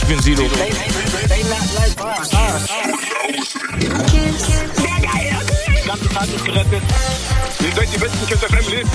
Ich bin Sido. Ganze Tag ist gerettet. Ihr seid die besten Kids FM. Lebt.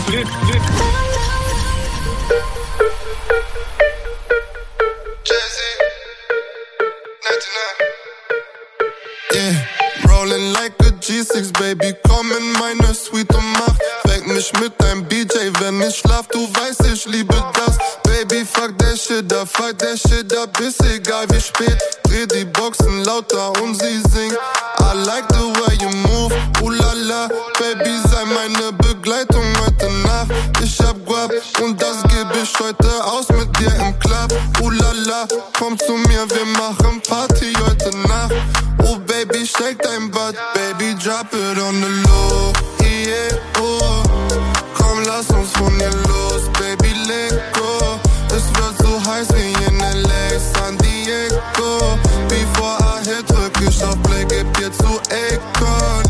Yeah, rolling like a G6, Baby, komm in meine Suite und mach weck mich mit deinem BJ, wenn ich schlaf, du weißt, ich liebe das. Baby, fuck der Shit up, ist egal wie spät. Dreh die Boxen lauter und sie singt I like the way you move, la, Baby, sei meine Begleitung heute Nacht. Ich hab Guap und das geb ich heute aus mit dir im Club. La, komm zu mir, wir machen Party heute Nacht. Oh Baby, shake dein Butt, Baby, drop it on the low, yeah, oh. Komm, lass uns von hier los, Baby, let go. Es wird so heiß wie in L.A., San Diego. Before I hit, drück ich auf Play, geb dir zu Akon.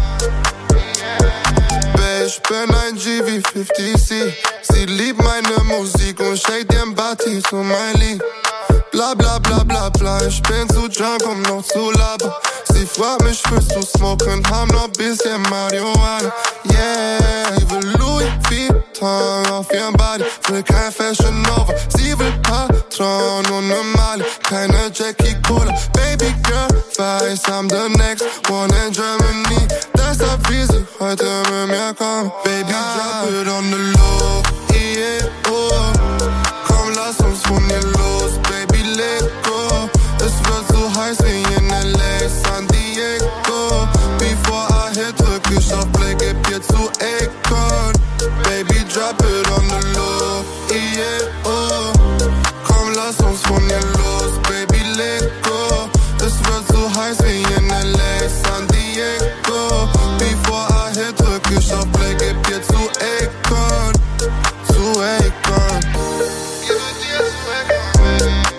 Ich bin ein G wie 50C. Sie liebt meine Musik und shake ihren Body zu mein Lied. Bla bla bla bla bla, ich bin zu drunk, um noch zu labern. Sie fragt mich, willst du smoken, haben noch bisschen Marihuana. Yeah, ich will Louis Vuitton auf ihrem Body, will kein Fashion Nova. Sie will Patron und ne Mali, keine Jackie Cola. Baby girl, weiß, I'm the next one in Germany. Deshalb will sie heute mit mir kommen. Baby, drop it on the low, yeah, oh. Komm, lass uns von hier los, Baby, let go. Es wird so heiß wie in L.A., San Diego. Before I hit, drück ich auf Play, geb dir zu Akon. Baby, drop it on the low, yeah, oh. Komm, lass uns von hier los, Baby, let go. Es wird so heiß wie in L.A., San Diego. Before I hit, drück ich auf Play, geb dir zu Akon. Zu Akon. Gib dir zu Akon, baby.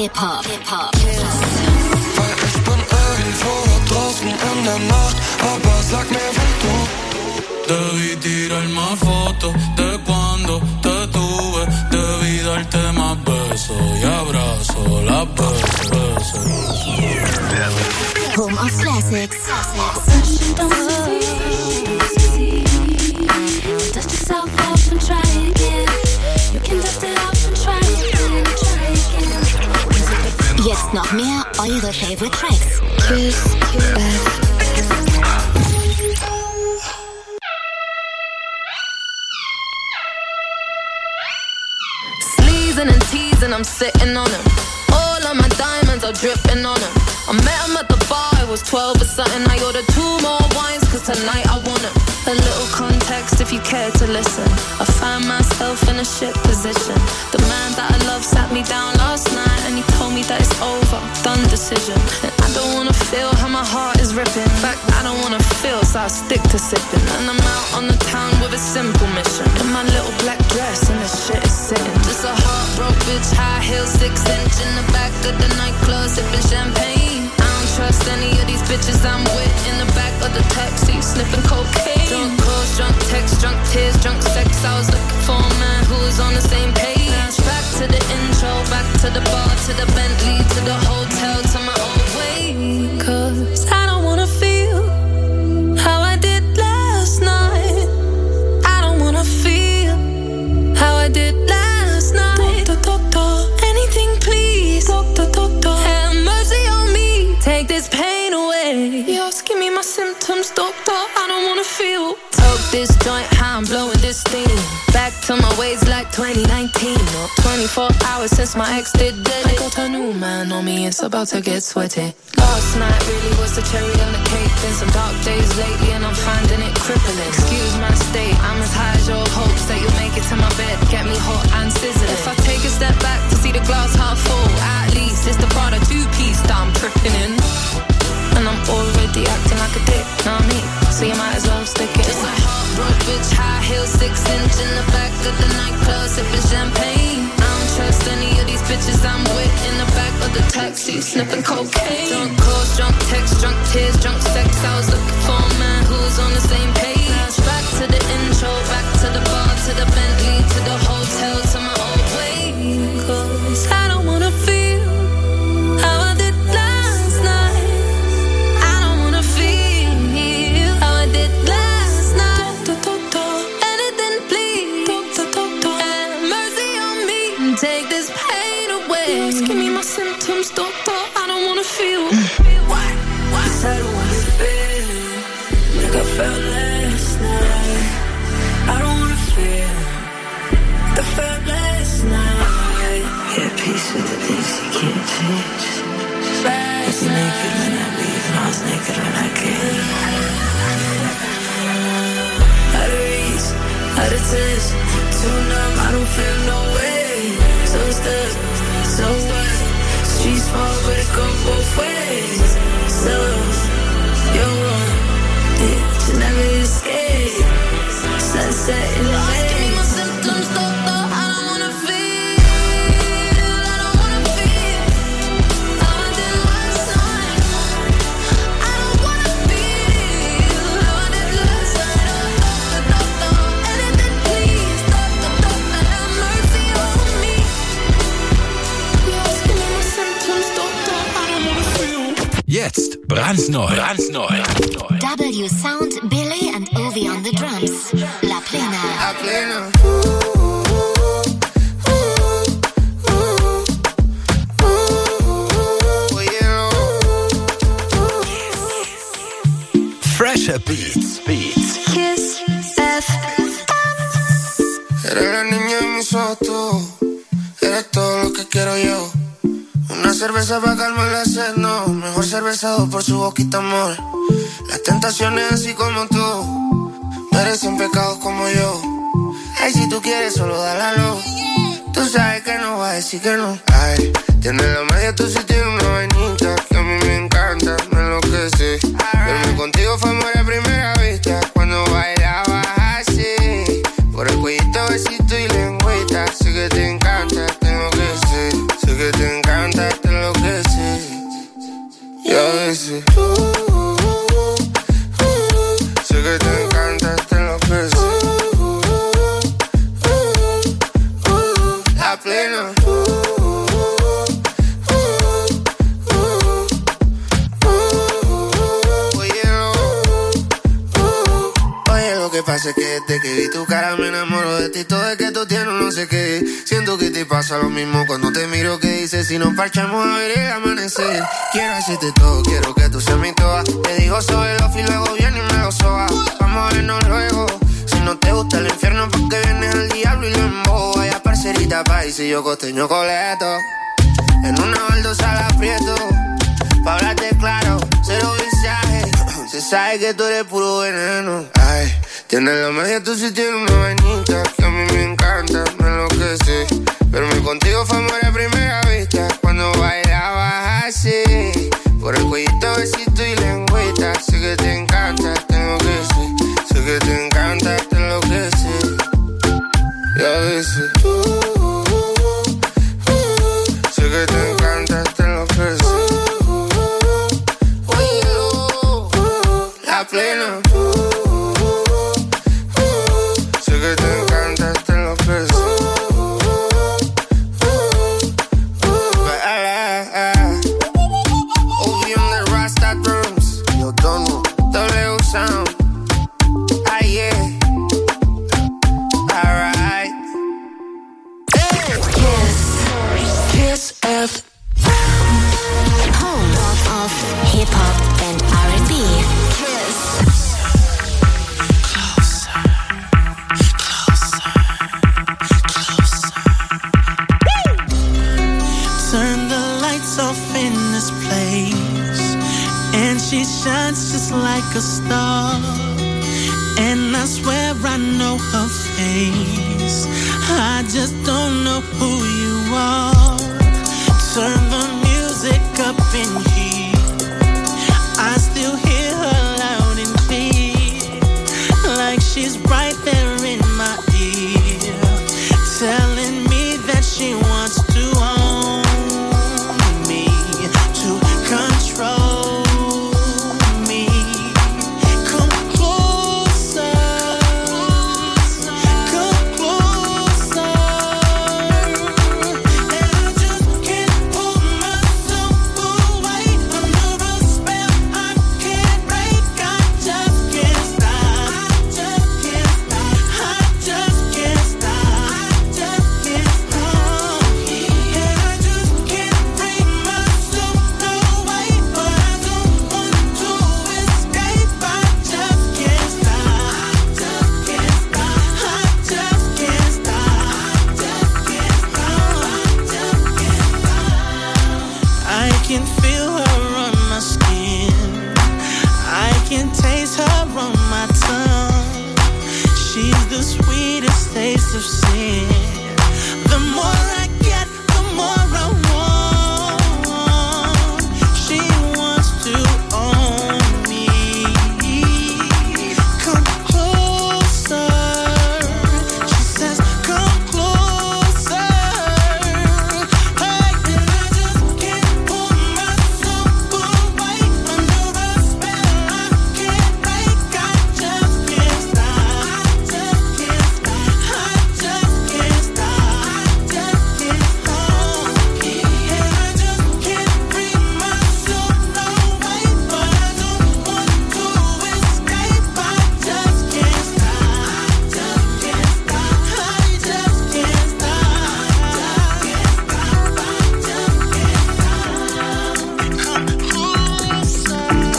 Hip-Hop. Weil ich bin irgendwo da draußen in der Nacht, aber sag mir, wo du. Debí tirarme fotos de cuando te tuve. Debí darte más besos y abrazos, las veces. Home of Classics. Dust yourself off and try again. You can dust it off and try again. Jetzt noch mehr eure Favorite Tracks. Kiss F. Sleezing and teasing, I'm sitting on him. All of my diamonds are dripping on him. I met him at the bar, I was 12 or something. I ordered 2 more wines, cause tonight I want him. A little context if you care to listen. I find myself in a shit position. The man that I love sat me down last night and he told me that it's over, done decision. And I don't wanna feel how my heart is ripping. In fact, I don't wanna feel, so I stick to sipping. And I'm out on the town with a simple mission. In my little black dress and the shit is sitting. Just a heartbroken bitch, high heel, 6-inch in the back of the nightclub, sipping champagne. I don't trust any of these bitches I'm with. In the back of the taxi, sniffing cocaine. Drunk calls, drunk texts, drunk tears, drunk sex. I was looking for a man who was on the same page. Back to the intro, back to the bar, to the Bentley, to the hotel, to my old way. Cause I don't wanna feel how I did last night. I don't wanna feel how I did last night. Anything please, have mercy on me. Take this pain away. You're asking me my symptoms, doctor, I don't wanna feel. Toke this joint, how I'm blowing this steam. Back to my ways like 2019. Or 24 hours since my ex did it. I got a new man on me, it's about to get sweaty. Last night really was the cherry on the cake. Been some dark days lately and I'm finding it crippling. Excuse my state, I'm as high as your hopes that you'll make it to my bed. Get me hot and sizzling. If I take a step back to see the glass half full, at least it's the Prada 2-piece that I'm tripping in. And I'm already acting like a dick, know what I mean? So you might as well stick it. It's a heartbroken bitch, high heel, 6-inch in the back of the nightclub, sipping champagne. I don't trust any of these bitches I'm with. In the back of the taxi, sniffing cocaine. Drunk calls, drunk texts, drunk tears, drunk sex. I was looking for a man who was on the same page. Back to the intro, back to the bar, to the Bentley, to the hotel, to my old way. Cause I don't wanna feel how I did last night. I don't wanna feel how I did last night. Anything please, have mercy on me. Take this pain away. Give me my symptoms, doctor, I don't wanna feel. What? I don't wanna feel like I felt last night. I don't wanna feel like I felt last night. At peace with the things you can't change. I was naked when I leave and I was naked when I came. Out of reach, out of touch, too numb, I don't feel no way. So stuck, so what? Street small but it go both ways. So you're wrong, yeah, you never escape. Sunset in the bay. Give me my symptoms, doctor, I don't wanna feel. I don't wanna feel how I did last night. I don't wanna feel how I did last night. Doctor, anything please, doctor, have mercy on me. Yes, give me my symptoms, doctor, I don't wanna feel. Jetzt brandneu. W Sound, Billy and Ovi on the drums. La Plena. La Plena. Fresher Beats. Kiss F. Eres la niña de mis ojos, tú. Eres todo lo que quiero yo. Una cerveza para calmar la sed, no. Mejor cervezado por su boquita, amor. Las tentaciones así como tú merecen pecados como yo. Ay, si tú quieres solo dale a lo. Tú sabes que no va a decir que no. Ay, tienes la magia, tú sí tienes una vainita que a mí me encanta, me enloquece. Dormir contigo fue amor a primera vista cuando bailabas así. Por el cuellito, besito y lengüita. Sé que te encanta, tengo que ser. Sé que te encanta. pasa es que desde que vi tu cara me enamoro de ti. Todo es que tú tienes no sé qué. Siento que te pasa lo mismo cuando te miro. Que dices si nos parchamos a ver el amanecer. Quiero hacerte todo, quiero que tú seas mi toa. Te digo sobre los y luego viene y me lo soba. Vamos a vernos luego. Si no te gusta el infierno porque vienes al diablo y lo emboba. Vaya parcerita país y yo costeño coleto. En una baldosa la aprieto. Pa' hablarte claro, cero visaje. Se sabe que tú eres puro veneno. Ay, tienes la magia, tú sí tienes una vainita que a mí me encanta, me enloquece. Verme contigo fue amor a primera vista. Cuando bailabas así, por el cuellito, besito y lengüita. Sé que te encanta, tengo que ser. Sé que te encanta, te enloquece. Y a veces sé que te encanta, te enloquece. Plena. Sé que te encanta, te enloquece. Obi on the Rasta drums. Yo tono, W sound. Ah yeah. Alright. Hey. Kiss F. Home of hip hop and R&B. Off in this place, and she shines just like a star, and I swear I know her face. I just don't know who you are. Turn the music up in here, I still hear her loud and clear, like she's right there in my ear, telling me that she wants to own, control me. Come closer, come closer. And I just can't pull myself away under a spell I can't break. I just can't stop. I just can't stop. I just can't stop. I just can't stop. And I just can't bring myself away. I can feel her on my skin, I can taste her on my tongue. She's the sweetest taste of sin. The more I get, the more I want. She wants to own me. Come closer. She says, come closer. Hey, and I just can't pull myself away under a spell I can't break. I just can't stop. I just can't stop. I just can't stop. I just can't stop. And I just can't bring myself away, but I don't want to escape. I just can't stop. I just can't stop. I just can't stop. Come closer.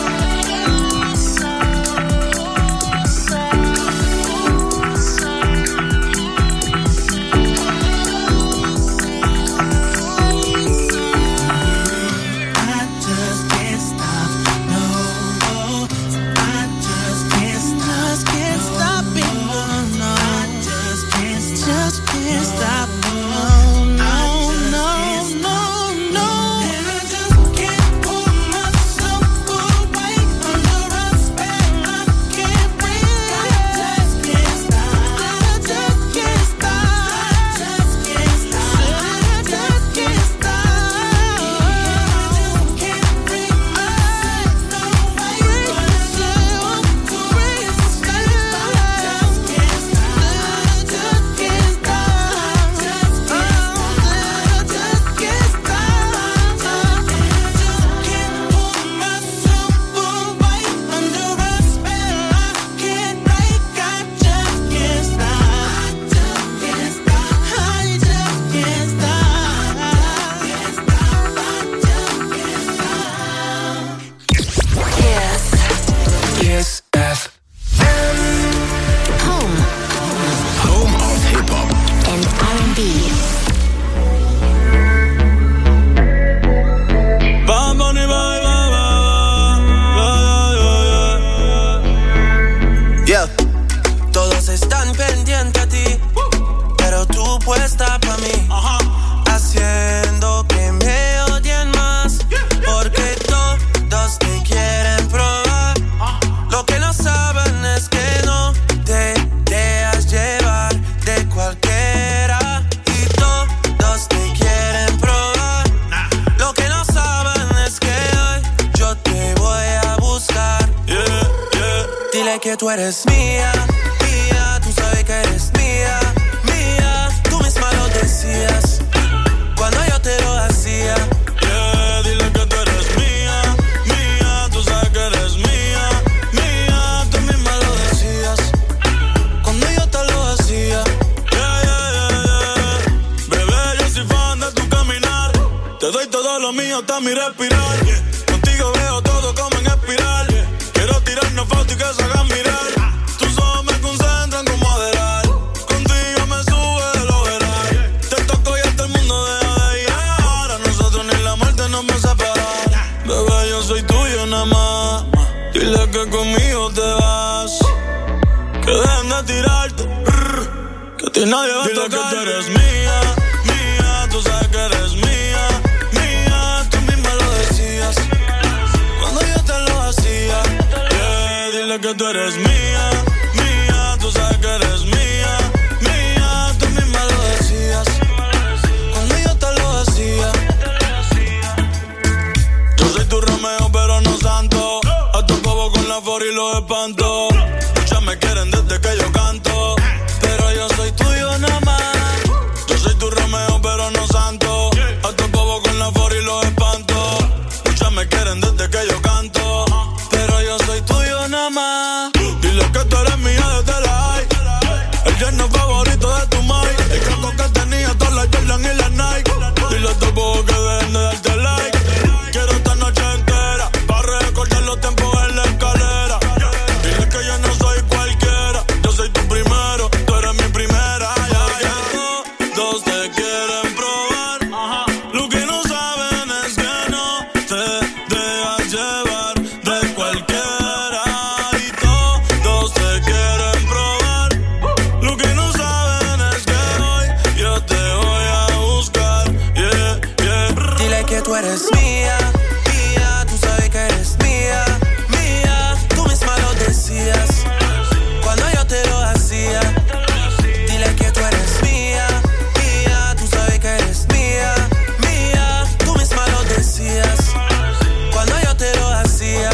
I just can't stop, no. I just can't stop it, no. I just can't stop, no, no, no, no. And I just can't pull myself away under a spell I can't break. I just can't stop. I just can't stop. I just can't stop. I just can't stop. I can't bring myself away, but I just want to escape. I just can't stop. I just can't stop. R&B. Yeah. Todos están pendientes a ti, pero tú puesta pa' mí, haciendo que me odien más, porque todos te quieren probar. Lo que no saben es que no te dejas llevar de cualquiera, y todos te quieren probar. Lo que no saben es que hoy yo te voy a buscar. Dile que tú eres mía, mía, tú sabes que eres mía, mía, tú misma lo decías cuando yo te lo hacía. Dile que tú eres mía, mía, tú sabes que eres mía, mía, tú misma lo decías cuando yo te lo hacía. Bebé, yo soy fan de tu caminar, te doy todo lo mío hasta mi respirar. Contigo veo todo como en espiral. Quiero tirarnos fotos y que se hagan mirar. Tus ojos me concentran como adelar. Contigo me sube de lo veral. Te toco y hasta el mundo deja de llegar. A nosotros ni la muerte nos va a separar. Bebé, yo soy tuyo nada más. Dile que conmigo te vas. Que dejen de tirarte. Que a ti nadie va a tocar. Dile que tú eres mía, mía. Tú sabes que eres mía, mía. Tú misma lo decías cuando yo te lo hacía. Dile que tú eres mía, mía, tú sabes que eres mía, mía, tú misma lo decías cuando yo te lo hacía. Yo soy tu Romeo pero no santo, a tu bobo con la for y los espanto. Muchas me quieren desde que yo canto, pero yo soy tuyo nada más. Yo soy tu Romeo pero no santo, a tu bobo con la for y los espanto. Muchas me quieren desde que yo canto, pero yo soy tuyo nada más. Dile que tú eres mía desde la high, el yerno favorito de tu mai, el caco que tenía todas las Jordan y las Nike. Dile a tu bobo que dejen de darte like. Quiero esta noche entera para recordar los tiempos en la escalera. Dile que yo no soy cualquiera, yo soy tu primero, tú eres mi primera. Todos te quieren probar, lo que no saben es que no te dejas llevar de cualquiera, y todos te quieren probar. Lo que no saben es que hoy yo te voy a buscar. Dile que tú eres mía, mía, tú sabes que eres mía, mía, tú misma lo decías cuando yo te lo hacía. Dile que tú eres mía, mía, tú sabes que eres mía, mía, tú misma lo decías cuando yo te lo hacía.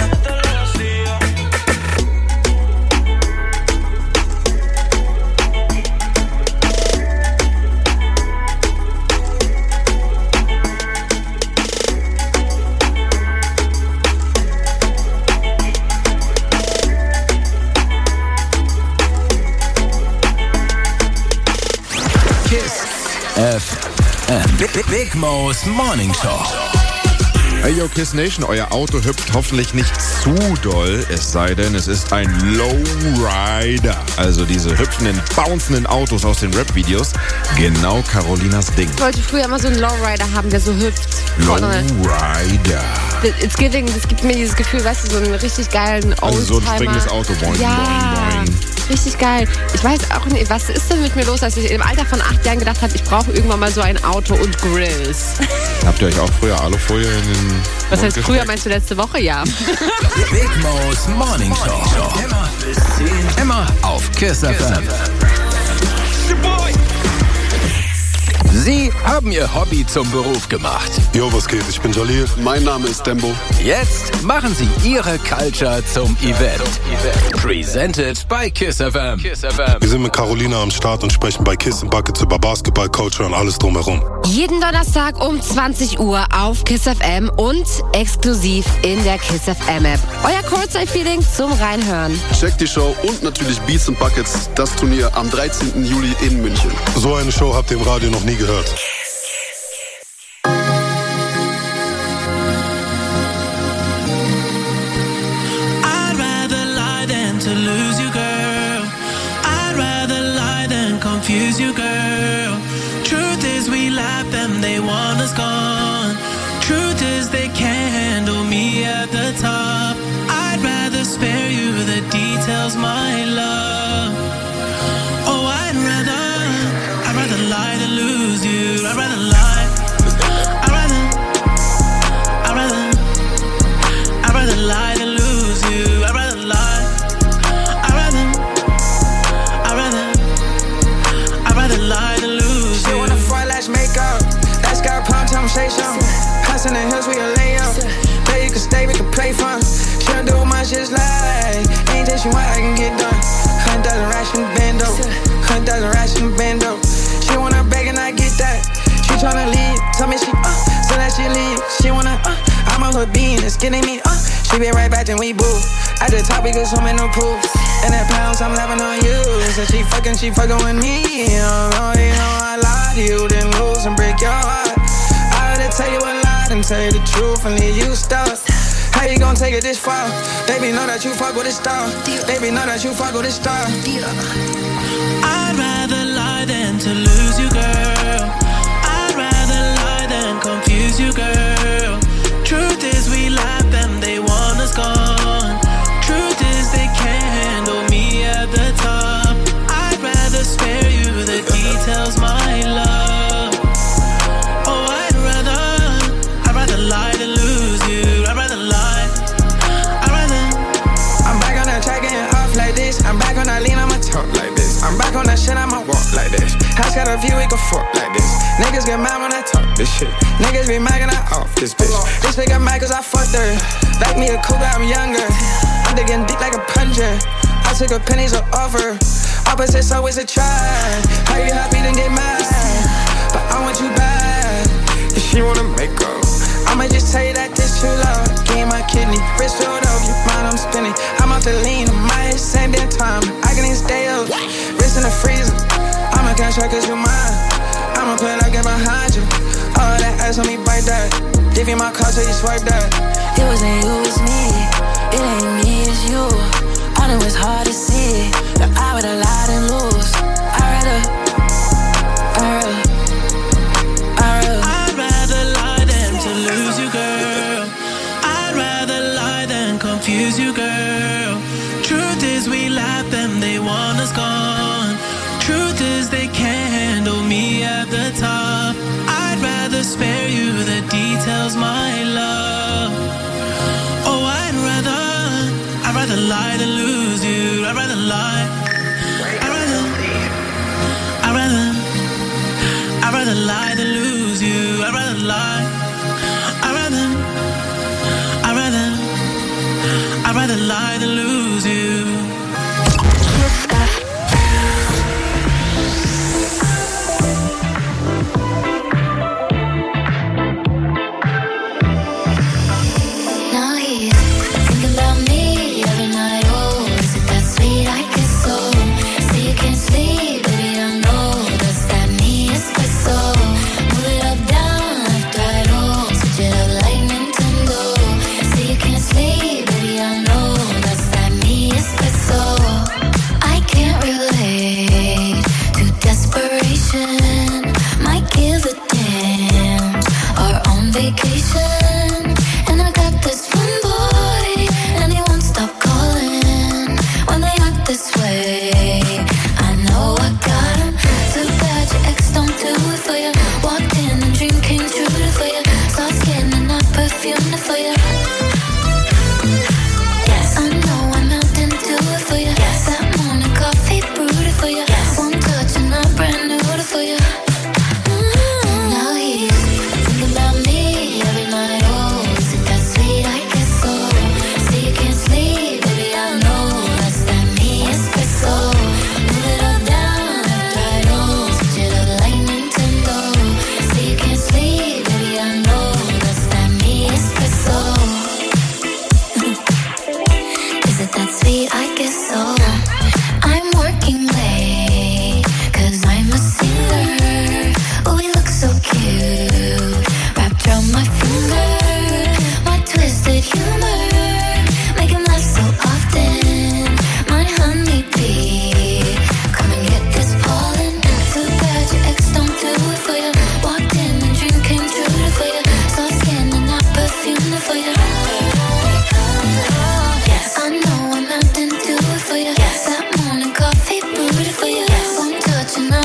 Kiss FM. Big Mo's Morning Show. Hey yo, Kiss Nation, euer Auto hüpft hoffentlich nicht zu doll, es sei denn, es ist ein Lowrider. Also diese hüpfenden, bouncenden Autos aus den Rap-Videos. Genau Carolinas Ding. Ich wollte früher immer so einen Lowrider haben, der so hüpft. Lowrider. Das gibt mir dieses Gefühl, weißt du, so einen richtig geilen Oldtimer. Also so ein springendes Auto. Boing, ja, boing, boing. Richtig geil. Ich weiß auch nicht, was ist denn mit mir los, dass ich im Alter von 8 Jahren gedacht habe, ich brauche irgendwann mal so ein Auto und Grills. Habt ihr euch auch früher Alufolie in den Was heißt früher, meinst du letzte Woche? Ja. Big Mo's Morning Show. Immer auf Kiss FM. Sie haben ihr Hobby zum Beruf gemacht. Jo, was geht? Ich bin Jalil. Mein Name ist Dembo. Jetzt machen Sie Ihre Culture zum Event. Presented by Kiss FM. Wir sind mit Carolina am Start und sprechen bei Kiss and Buckets über Basketball, Culture und alles drumherum. Jeden Donnerstag um 20 Uhr auf Kiss FM und exklusiv in der Kiss FM App. Euer Courtside-Feeling zum Reinhören. Checkt die Show und natürlich Beats and Buckets, das Turnier am 13. Juli in München. So eine Show habt ihr im Radio noch nie gehört. I'd rather lie than to lose you, girl. I'd rather lie than confuse you, girl. True at the top. I'd rather spare you the details, my love. Oh, I'd rather lie than lose you. I'd rather lie. I'd rather lie than lose you. I'd rather lie. I'd rather lie than lose you. She wanna fry, let's make up. Let's go pound time, say something. Passing the hills, we a lay up. Baby, you can stay, we can play fun. She don't do much, just like anything she want, I can get done. 100,000 racks in the bando. 100,000 racks in the bando. She wanna beg and I get that. She tryna leave, tell me she so that she leave. She wanna I'm on her bean, it's getting me She be right back, then we boo. At the top, we go swimming in the pool. And that pounds I'm laughing on you. So she fucking with me. Oh, you know I lied to you, then lose and break your heart. I had to tell you a lie and tell you the truth and leave you stuck. How you gon' take it this far? Baby, know that you fuck with a star. Baby, know that you fuck with a star. I'd rather lie than to lose you, girl. I'd rather lie than confuse you, girl. Truth is we laugh and they want us gone. Truth is they can't handle me at the top. I'd rather spare you the details, my love. Oh, I'd rather lie than lose you. I'd rather lie. I'm back on that track getting off like this. I'm back on that lean, I'ma talk like this. I'm back on that shit, I'ma walk like this. House got a view, we can fuck like this. Niggas get mad when I talk this shit. Niggas be mad when I off this bitch. This bitch got mad cause I fucked her. Back me a cougar, I'm younger. I'm digging deep like a plunger. I took a pennies of offer. Opposites always a try. How you happy then get mad? But I want you back. If she wanna make up, I'ma just tell you that this true love. Give my kidney, wrist filled up, your mind I'm spinning. I'm off the lean, my head same damn time. I can even stay up, wrist in the freezer. I'ma cash out cause you mine. I'ma play like it behind you. All that ass on me, bite that. Give you my card so you swipe that. It wasn't you, it's me. It ain't me, it's you. I know it's hard to see that I would've lied and lose. I'd rather lie than to lose you, girl. I'd rather lie than confuse you, girl. Truth is we laugh and they want us gone. Truth is they can't handle me at the top. I'd rather spare you the details, my love. Oh, I'd rather lie than lose you. I'd rather lie. I'd rather lie than lose you. I'd rather lie. I'd rather lie than lose you. Now he's thinking about me every night. Oh, is it that sweet? I guess so. See you can't sleep, baby, I know. That's that me, espresso. Move it up, down, left, right, oh. Switch it up like Nintendo. See you can't sleep, baby, I know. That's that me, espresso. I can't relate to desperation. Might give a damn. Are on vacation. And I got this one boy, and he won't stop calling when they act this way. I know I got him. Too bad your ex don't do it for you. Walked in and dream came true for you. Soft skin and not perfume for you. Yes, I know I melt into it for you. Yes, that morning coffee brewed it for you. Yes, one touch and I'm brand new for you. Now he's thinking about me every night. Oh, is it that sweet? I guess so. See you can't sleep, baby, I know. That's that me, espresso. Move it up, down, left, right, oh. Switch it up like Nintendo. See you can't sleep, baby, I know. That's that me, espresso.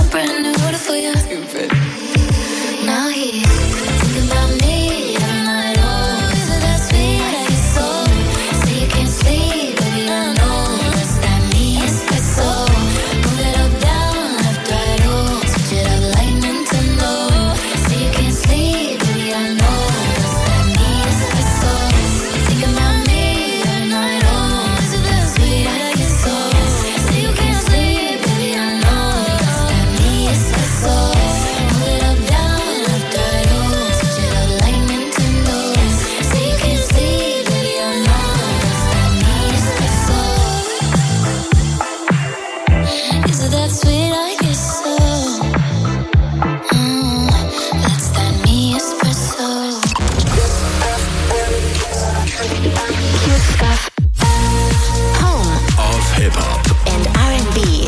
a brand new order for you. Now he's thinking about me every night. Oh, is it that sweet? I get so. Say you can't sleep, baby, I know. It's that me espresso. Move it up, down, left, right, oh. Switch it up like Nintendo. Say you can't sleep, baby, I know. It's that me espresso. Thinking about me every night. Oh, is it that sweet? I get so. Say you can't sleep, baby, I know. It's that me espresso. Move it up, down, left, right, oh. Switch it up like Nintendo. Say you can't sleep, baby, I know. It's that me espresso. Is it that sweet? I guess so. That's that me espresso. Q-Scuff. Home of Hip-Hop and R&B.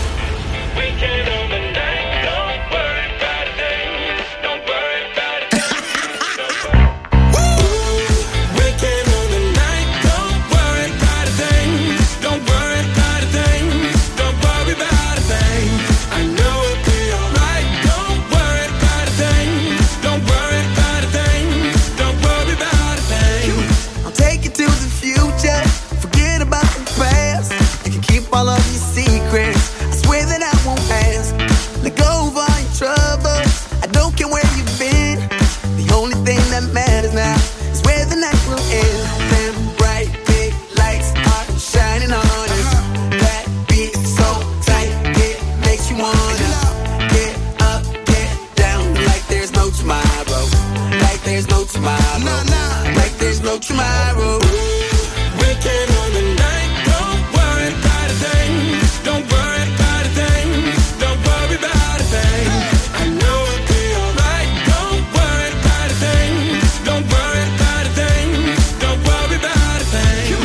I'll take you to the future. Forget about the past. You can keep all of your secrets. I swear that I won't ask. Let go of all your troubles. I don't care where you've been. The only thing that matters now is where the night will end. Them bright big lights are shining on us. That beat so tight, it makes you wanna get up, get down, like there's no tomorrow. Like there's no tomorrow. Like there's no tomorrow. Weekend on the night, don't worry about a thing. Don't worry about a thing. Don't worry about a thing. I know it'll be alright. Don't worry about a thing. Don't worry about a thing. Don't worry about a thing.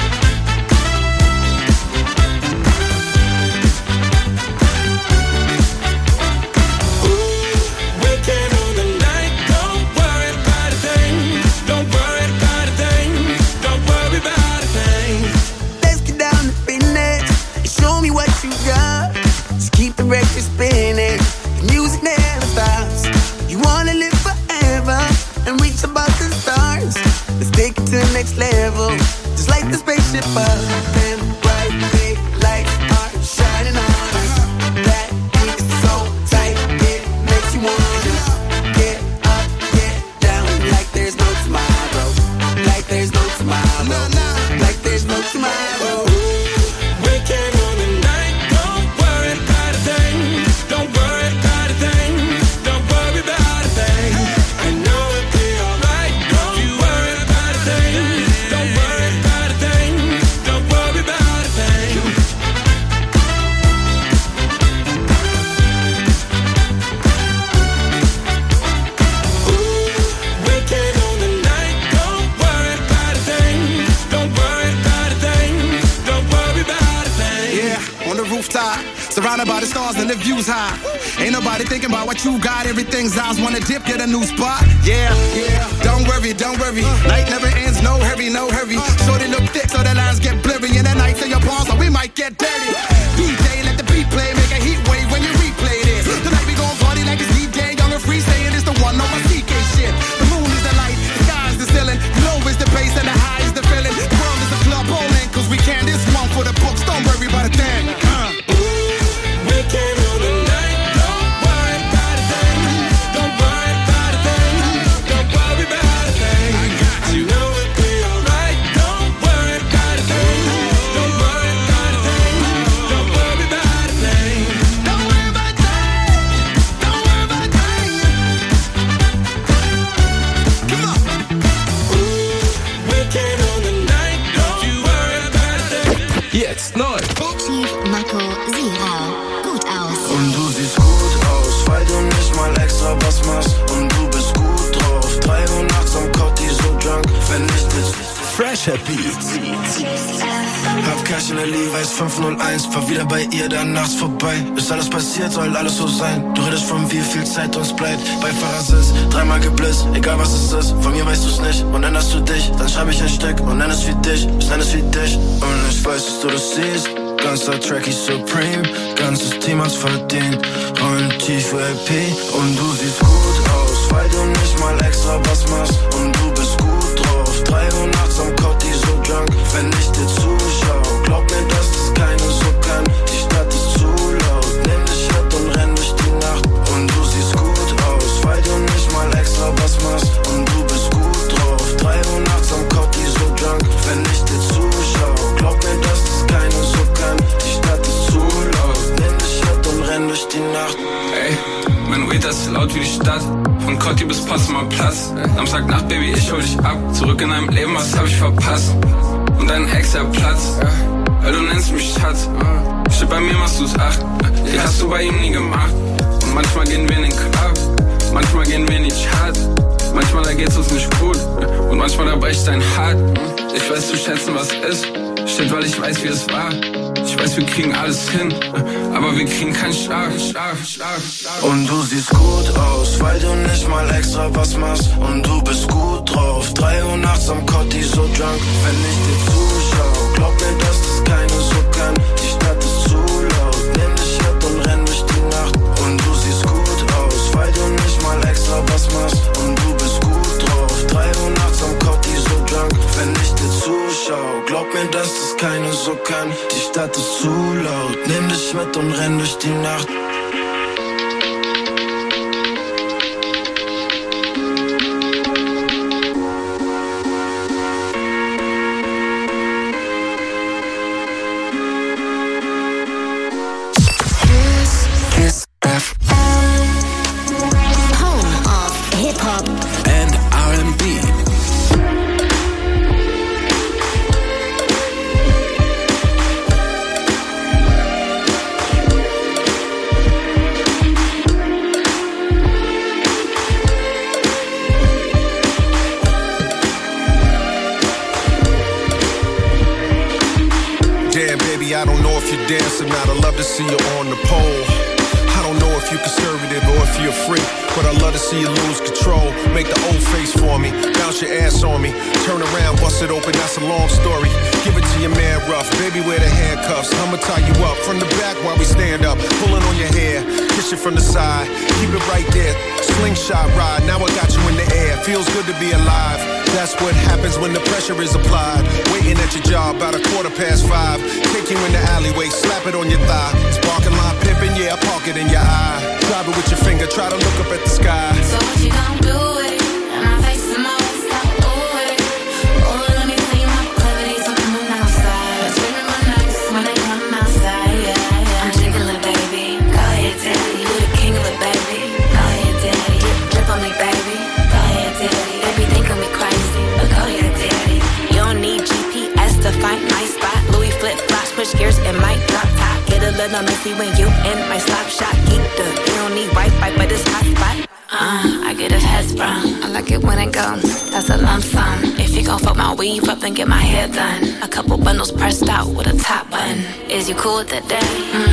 Weekend on the night, don't worry about a thing. Don't worry about a thing. Don't worry about a thing. Let's get down to business and show me what you got. Just keep the record spinning. The music never stops. You wanna live forever and reach above the stars. Let's take it to the next level. Just like the spaceship up. Them bright big lights are shining on us. That beat is so tight, it makes you wanna get up, get down, like there's no tomorrow. Like there's no tomorrow. Like there's no tomorrow. Weekend on the night, don't worry about a thing. Don't worry about a thing. Don't worry about a thing. I know it'll be alright. Don't you worry about a thing. Don't worry about a thing. Don't worry about a thing. Weekend on the night, don't worry about a thing. Don't worry about a thing. Don't worry about a thing. Yeah, on the rooftop, surrounded by the stars and the views high. Ain't nobody thinking about what you got. Everything's eyes wanna dip, get a new spot. Yeah, don't worry, don't worry. Night never ends, no hurry, no hurry. Shorty look thick so the lines get blurry. And the nights in your palms, so we might get dirty. DJ, let the beat play, make a heat wave when you replay this. Tonight we gon' party like it's DJ, young and free, saying it's the one on my CK shit. The moon is the light, the sky is the ceiling. Low is the bass and the high is the feeling. The world is a club bowling, cause we can this one for the books. Don't worry about a thing. Weekend on the night, don't worry about a thing. Don't worry about a thing. Don't worry about a thing. I know it'll be alright. Don't worry about a thing. Don't worry about a thing. Don't worry about a thing. Don't worry about a thing. Don't worry about a thing. Come on. Weekend on the night, don't you worry about a thing. Jetzt neu. Chief Marco Sira. Gut aus. Und du siehst gut aus, weil du nicht mal extra was machst. Und du bist gut drauf. 3 Uhr nachts am Cotti so drunk, wenn ich dich. Fresher Beats. Hab Cash in der Levi's 501, fahr wieder bei ihr dann nachts vorbei. Ist alles passiert, soll alles so sein. Du redest von wie viel Zeit uns bleibt. Beifahrersitz, 3-mal geblitzt, egal was es ist. Von mir weißt du's nicht und änderst du dich. Dann schreib ich ein Stück und nenn es wie dich, ich nenn es wie dich. Und ich weiß, dass du das siehst. ganzer Track ist Supreme, ganzes Team hat's verdient. Rollen tief VIP und du siehst gut aus, weil du nicht mal extra was machst. Und du bist gut drauf, 3 Uhr nachts am Kotti so drunk, wenn ich dir zuschau. Glaub mir, dass das keine so kann, die Stadt ist zu laut. Nimm dich mit und renn durch die Nacht. Und du siehst gut aus, weil du nicht mal extra was machst. Und du bist gut drauf, 3 Uhr nachts am Kotti so drunk, wenn ich dir zuschau. Glaub mir, dass das keine so kann, die Stadt ist zu laut. Nimm dich mit und renn durch die Nacht. Ey, mein Weed ist laut wie die Stadt. Von Kotti bis Potsdamer Platz. Samstagnacht, Baby, ich hol dich ab. Zurück in deinem Leben, was hab ich verpasst? Und dein Ex, der Platz. Weil du nennst mich Schatz. Steht bei mir, machst du's 8. Die hast du bei ihm nie gemacht. Und manchmal gehen wir in den Club. Manchmal gehen wir in die Chart. Manchmal da geht's uns nicht gut. Und manchmal da bricht dein Hart. Ich weiß zu schätzen, was ist. Steht, weil ich weiß, wie es war. Ich weiß, wir kriegen alles hin, aber wir kriegen keinen Schlaf. Und du siehst gut aus, weil du nicht mal extra was machst. Und du bist gut drauf, 3 Uhr nachts am Kotti so drunk, wenn ich dir zuschau. Glaub mir, dass das keine so kann, die Stadt ist zu laut. Nimm dich mit und renn durch die Nacht. Und du siehst gut aus, weil du nicht mal extra was machst. Und du bist gut drauf, 3 Uhr nachts am Kotti so drunk, wenn ich dir zuschau. Glaub mir, dass das keine so kann, die Stadt ist zu laut. Nimm dich mit und renn durch die Nacht. Kiss FM, home of hip hop and R&B. I don't know if you're dancing, I'd love to see you on the pole. I don't know if you're conservative or if you're a freak, but I'd love to see you lose control. Make the old face for me, bounce your ass on me, turn around, bust it open, that's a long story. Give it to your man rough, baby wear the handcuffs. I'ma tie you up from the back while we stand up, pulling on your hair, kiss you from the side, keep it right there. Slingshot ride, now I got you in the air, feels good to be alive. That's what happens when the pressure is applied. Waiting at your job about 5:15. Take you in the alleyway, slap it on your thigh. Sparking lot pimping, yeah, I park it in your eye. Drive it with your finger, try to look up at the sky. So what you gon' do with it? And my face is my waist up, ooh with it. Oh, let me see my proclivities, I'm coming outside. Screaming my nights when they come outside, yeah, yeah. I'm jiggling, baby, go ahead, daddy. You the king of it, baby, go ahead, daddy. Drip on me, baby, go ahead, daddy. They be thinking me crazy, but go ahead, daddy. You don't need GPS to find my spot. Louis flip-flops, switch gears and might drop top. Get a little messy when you in my slap shot. Geek the, you don't need Wi-Fi, but it's hot spot. I get his head sprung. I like it when it goes. That's a lump sum. If you gon' fuck my weave up, then get my hair done. A couple bundles pressed out with a top button. Is you cool with that day?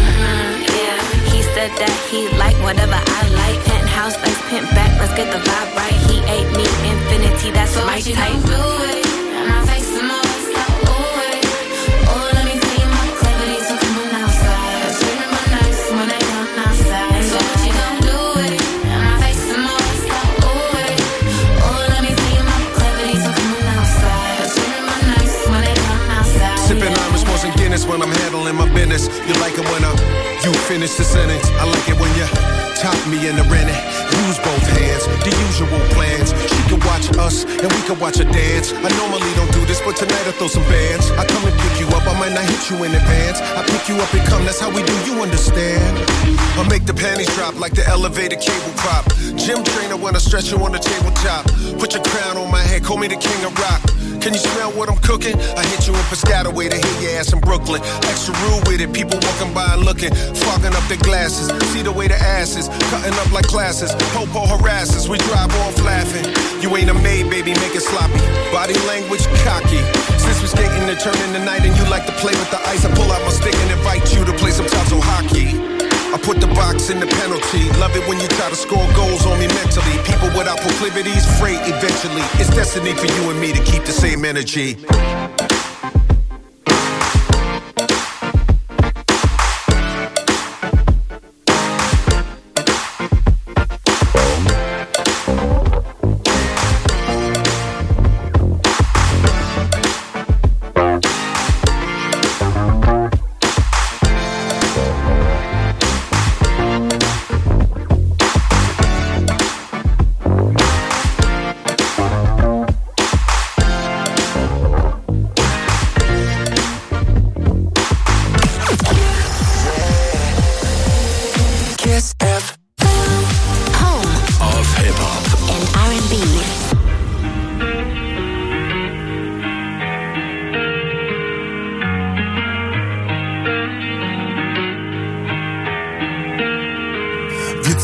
Yeah. He said that he like whatever I like. Penthouse, let's pimp back, let's get the vibe right. He ate me infinity, that's so my type. Do it. And my face is my waist up, ooh with it. Oh, let me see my proclivities, I'm coming outside. Screaming my nights when they come outside. So what you gon' do with it? And my face is my waist up, ooh with it. Oh, let me see my proclivities, I'm coming outside. Screaming my nights when they come outside. Sipping Irish wasn't Guinness when I'm handling my business. You like it when you finish the sentence. I like it when you top me in the rennet. Use both hands, the usual plans. She can watch us and we can watch her dance. I normally don't do this, but tonight I throw some bands. I come and pick you up, I might not hit you in advance. I pick you up and come, that's how we do, you understand. I make the panties drop like the elevator cable prop. Gym trainer when I stretch you on the tabletop. Put your crown on my head, call me the king of rock. Can you smell what I'm cooking? I hit you in Piscataway to hit your ass in Brooklyn. Extra rude with it, people walking by and looking, fogging up their glasses. See the way the ass is, cutting up like classes. Popo harasses, we drive off laughing. You ain't a maid, baby, make it sloppy. Body language cocky. Since we're skating and turning the night and you like to play with the ice, I pull out my stick and invite you to play some Tazo hockey. I put the box in the penalty. Love it when you try to score goals on me mentally. People without proclivities, fray eventually. It's destiny for you and me to keep the same energy.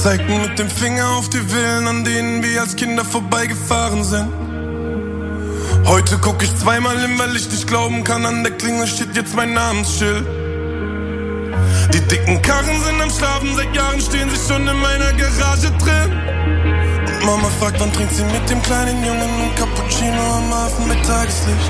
zeigten mit dem Finger auf die Villen, an denen wir als Kinder vorbeigefahren sind. Heute guck ich zweimal hin, weil ich nicht glauben kann, an der Klingel steht jetzt mein Namensschild. Die dicken Karren sind am Schlafen, seit Jahren stehen sie schon in meiner Garage drin. Und Mama fragt, wann trinkt sie mit dem kleinen Jungen ein Cappuccino am Hafen mit Tageslicht.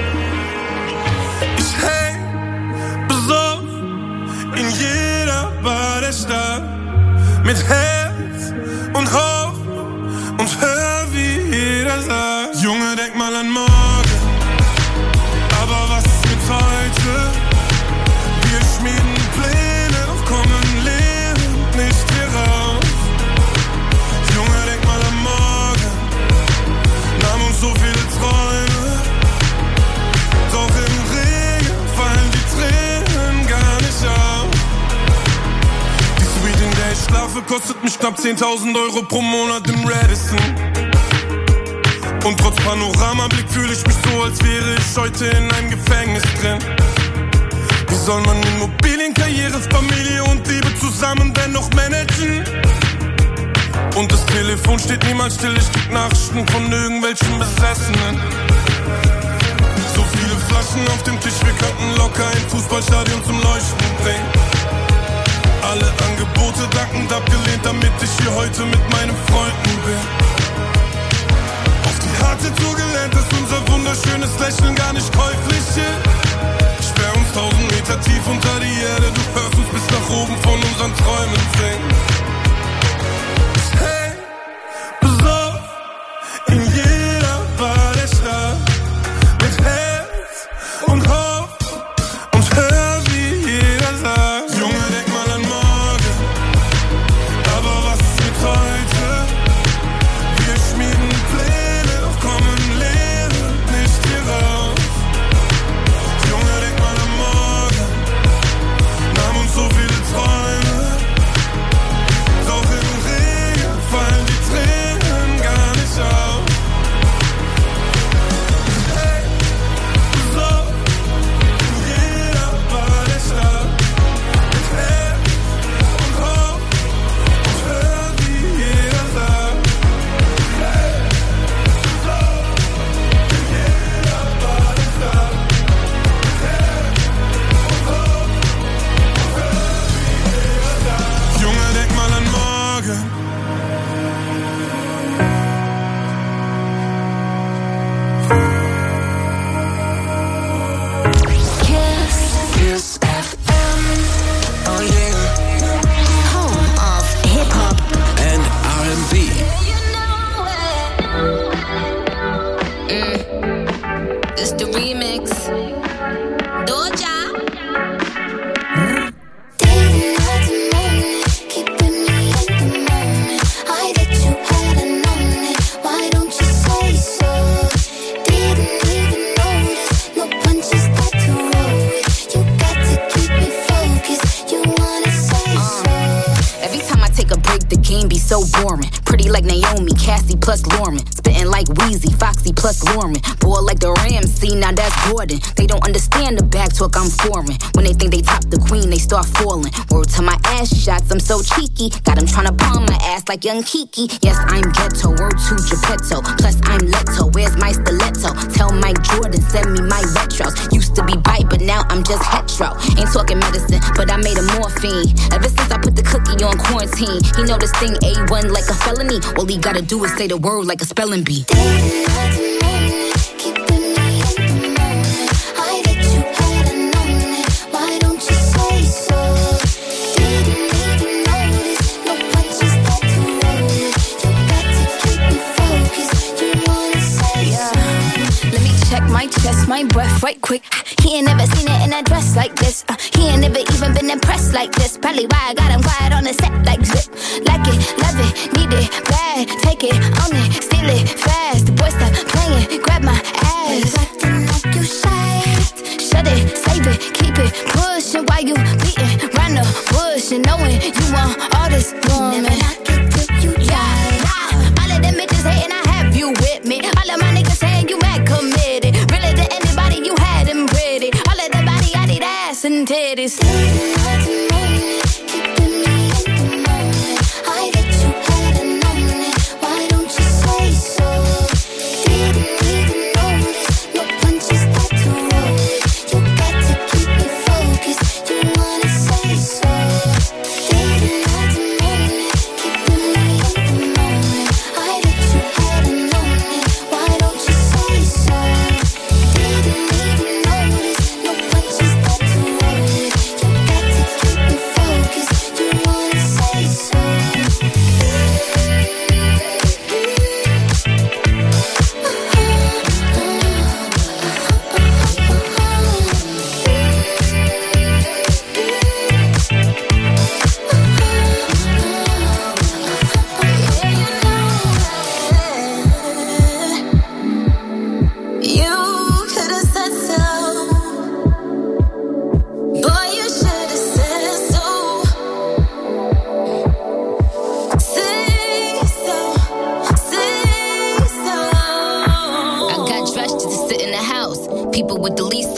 Ich häng besoffen in jeder Bar der Stadt, mit Herz und Hoffnung und hör, wie jeder sagt: Junge, denk mal an morgen, aber was ist mit heute? Wir schmieden Pläne, doch kommen lebend nicht hier raus. Junge, denk mal an morgen, nahm uns so viele Träume, doch im Regen fallen die Tränen gar nicht auf. Die Suite, in der ich schlafe, kostet mich knapp 10.000 Euro pro Monat im Radisson. Und trotz Panoramablick fühle ich mich so, als wäre ich heute in einem Gefängnis drin. Wie soll man Immobilien, Karriere, Familie und Liebe zusammen dennoch managen? Und das Telefon steht niemals still, ich krieg Nachrichten von irgendwelchen Besessenen. So viele Flaschen auf dem Tisch, wir könnten locker ein Fußballstadion zum Leuchten bringen. Alle Angebote dankend abgelehnt, damit ich hier heute mit meinen Freunden bin. Auf die harte Tour gelernt, dass unser wunderschönes Lächeln gar nicht käuflich ist. Sperr uns 1000 Meter tief unter die Erde, du hörst uns bis nach oben von unseren Träumen singen. Hey, besoffen in jeder Bar der Stadt, mit Herz und Hoffnung und hör, wie jeder sagt: Junge, denk mal an morgen, aber was ist mit heute? Wir schmieden Pläne, doch kommen lebend nicht hier raus. Junge, denk mal an morgen, nahm uns so viele Träume, doch im Regen fallen die Tränen gar nicht auf. Hey, so in jeder Bar der Stadt, mit Herz und Hoffnung und hör, wie jeder sagt. Hey, so in jeder Bar der Stadt, mit Herz und Hoffnung und hör, wie jeder sagt. Junge, denk mal an morgen. Kiss FM. Oh yeah. Home of hip hop and R&B. It's the remix. Doja. So boring, pretty like Naomi, Cassie plus Lauren, spitting like Weezy, Foxy plus Lauren, boy like the Ramsey, now that's Gordon. They don't understand the back talk, I'm foreign. When they think they top the queen, they start falling. Word to my ass shots, I'm so cheeky. Got them tryna palm my ass like young Kiki. Yes, I'm ghetto, word to Geppetto. Plus I'm Leto, where's my stiletto? Tell Mike Jordan, send me my retros. Used to be bite, but now I'm just hetero. Ain't talking medicine, but I made a morphine. Ever since I put the cookie on quarantine, he know this thing A1 like a felony. All he gotta do is say the word like a spelling bee. My chest, my breath, right quick. He ain't never seen it in a dress like this. He ain't never even been impressed like this. Probably why I got him quiet on the set like zip. Like it, love it, need it, bad. Take it, own it, steal it, fast. The boy stop playing, grab my ass. Acting like you shy. Shut it, save it, keep it pushing while you beating round the bush and knowing you want all this woman. Never knock it till you die. All of them bitches hating, I have you with me. All of my niggas saying you mad committed. Really to anybody you had them pretty. All of the body I need ass and titties. I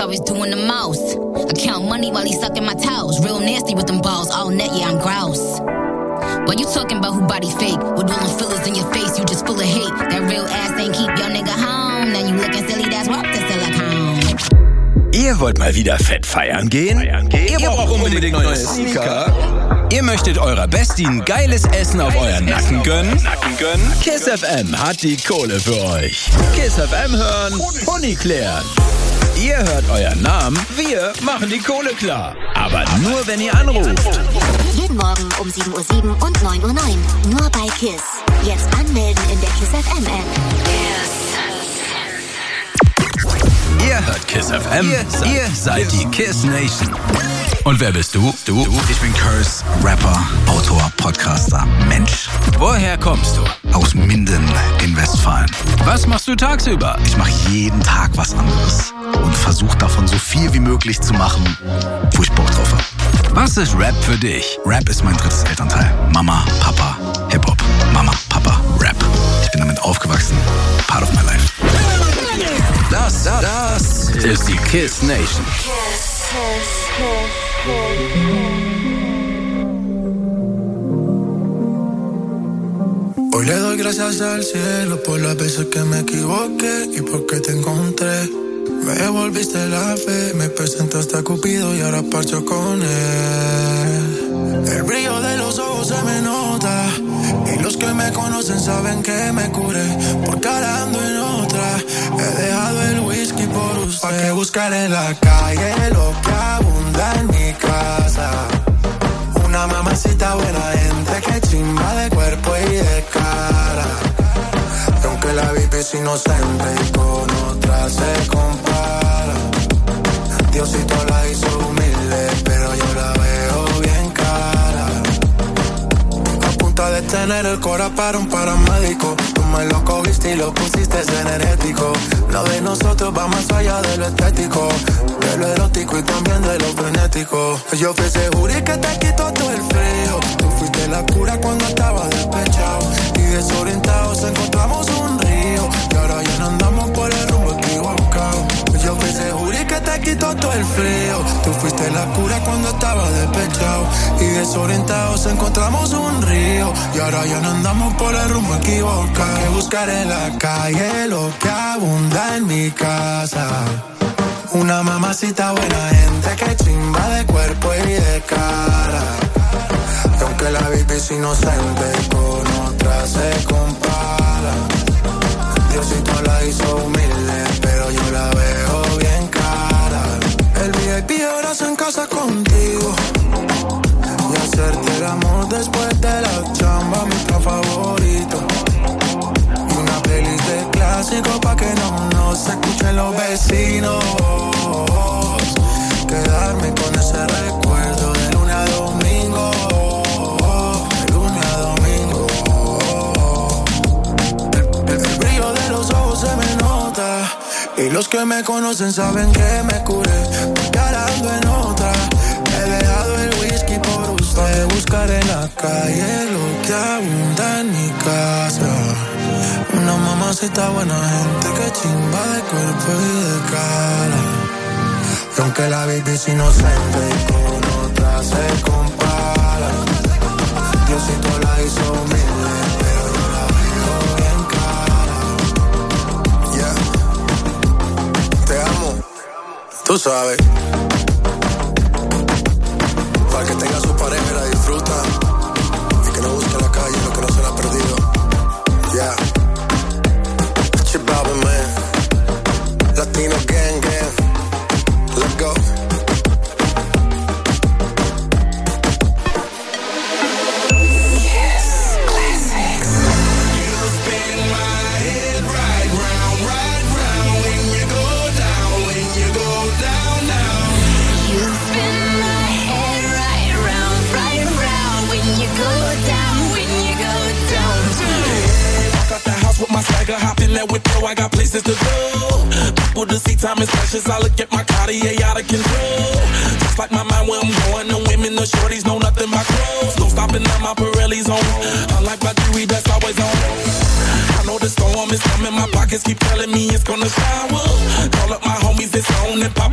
always doing the most. I count money while he sucking my toes. Real nasty with them balls, all net, yeah, I'm grouse. While you talking about who body fake, with all them fillers in your face, you just full of hate. That real ass ain't keep your nigga home. Now you looking silly, that's what the silicone. Ihr wollt mal wieder fett feiern gehen? Ihr braucht unbedingt neue Sneaker? Ihr möchtet eurer Bestie ein geiles Essen auf euren Nacken gönnen? Kiss FM hat die Kohle für euch. Kiss FM hören, Pony klären. Ihr hört euren Namen, wir machen die Kohle klar. Aber nur, wenn ihr anruft. Jeden Morgen um 7:07 Uhr und 9:09 Uhr. Nur bei KISS. Jetzt anmelden in der KISS FM App. Ihr hört Kiss FM, ihr seid die Kiss Nation. Und wer bist du? Ich bin Curse, Rapper, Autor, Podcaster, Mensch. Woher kommst du? Aus Minden in Westfalen. Was machst du tagsüber? Ich mache jeden Tag was anderes und versuche davon so viel wie möglich zu machen, wo ich Bock drauf habe. Was ist Rap für dich? Rap ist mein drittes Elternteil. Mama, Papa, Hip-Hop. Mama, Papa, Rap. Ich bin damit aufgewachsen. Part of my life. Das ist die Kiss Nation. Hoy le doy gracias al cielo por las veces que me equivoqué y porque te encontré. Me devolviste la fe, me presentaste a Cupido y ahora parcho con él. El brillo de los ojos se me nota y los que me conocen saben que me curé. Porque ahora ando en otra, he dejado el whisky por usted. ¿Pa' qué buscar en la calle lo que abunda en mi casa? Una mamacita buena gente que chimba de cuerpo y de cara. Y aunque la VIP es inocente y con otra se compara, Diosito la hizo humilde, pero yo la veo bien cara. A punta de tener el cora para un paramédico. Tú me lo cogiste y lo pusiste energético. Lo de nosotros va más allá de lo estético, de lo erótico y también de lo frenético. Yo fui ese jury que te quitó todo el frío. Tú fuiste la cura cuando estaba despechado y desorientados encontramos un río. Y ahora ya no andamos por el rumbo equivocado. Yo fui ese jury que te quitó todo el frío. Tú fuiste la cura cuando estaba despechado y desorientados encontramos un río. Y ahora ya no andamos por el rumbo equivocado. Que buscar en la calle lo que abunda en mi casa. Una mamacita buena gente que chimba de cuerpo y de cara. Y aunque la VIP es inocente, con otra se compara. Diosito la hizo humilde, pero yo la veo bien cara. El VIP ahora se en casa contigo y hacerte el amor después de la chamba, mi plan favorito. Y una playlist de clásicos pa' que no se escuchen los vecinos. Quedarme con ese recuerdo de lunes a domingo. De lunes a domingo. El brillo de los ojos se me nota y los que me conocen saben que me curé. Porque ahora ando en otra, he dejado el whisky por usted. Buscar en la calle lo que abunda en mi casa. Una mamacita buena gente que chimba de cuerpo y de cara. Y aunque la baby es inocente y con otra se compara, Diosito la hizo humilde, pero yo la veo bien cara. Yeah. Te amo, tú sabes. Para que tenga su pareja y la disfruta y que no busque en la calle lo que no se le ha perdido. Yeah. Chip man. Latino gang gang. Let's go. Yes, classics. You spin my head right round when you go down, when you go down, down. You spin my head right round when you go down, when you go down. Yeah, walk out the house with my swagger, hop in that whip, I got places to go. People to see, time is precious. I look at my Cartier out of control. Just like my mind where I'm going. The women, the shorties know nothing but clothes. No stopping at my Pirelli's on. Unlike my jewelry, that's always on. I know the storm is coming. My pockets keep telling me it's gonna shower. Call up my homies, it's on and popping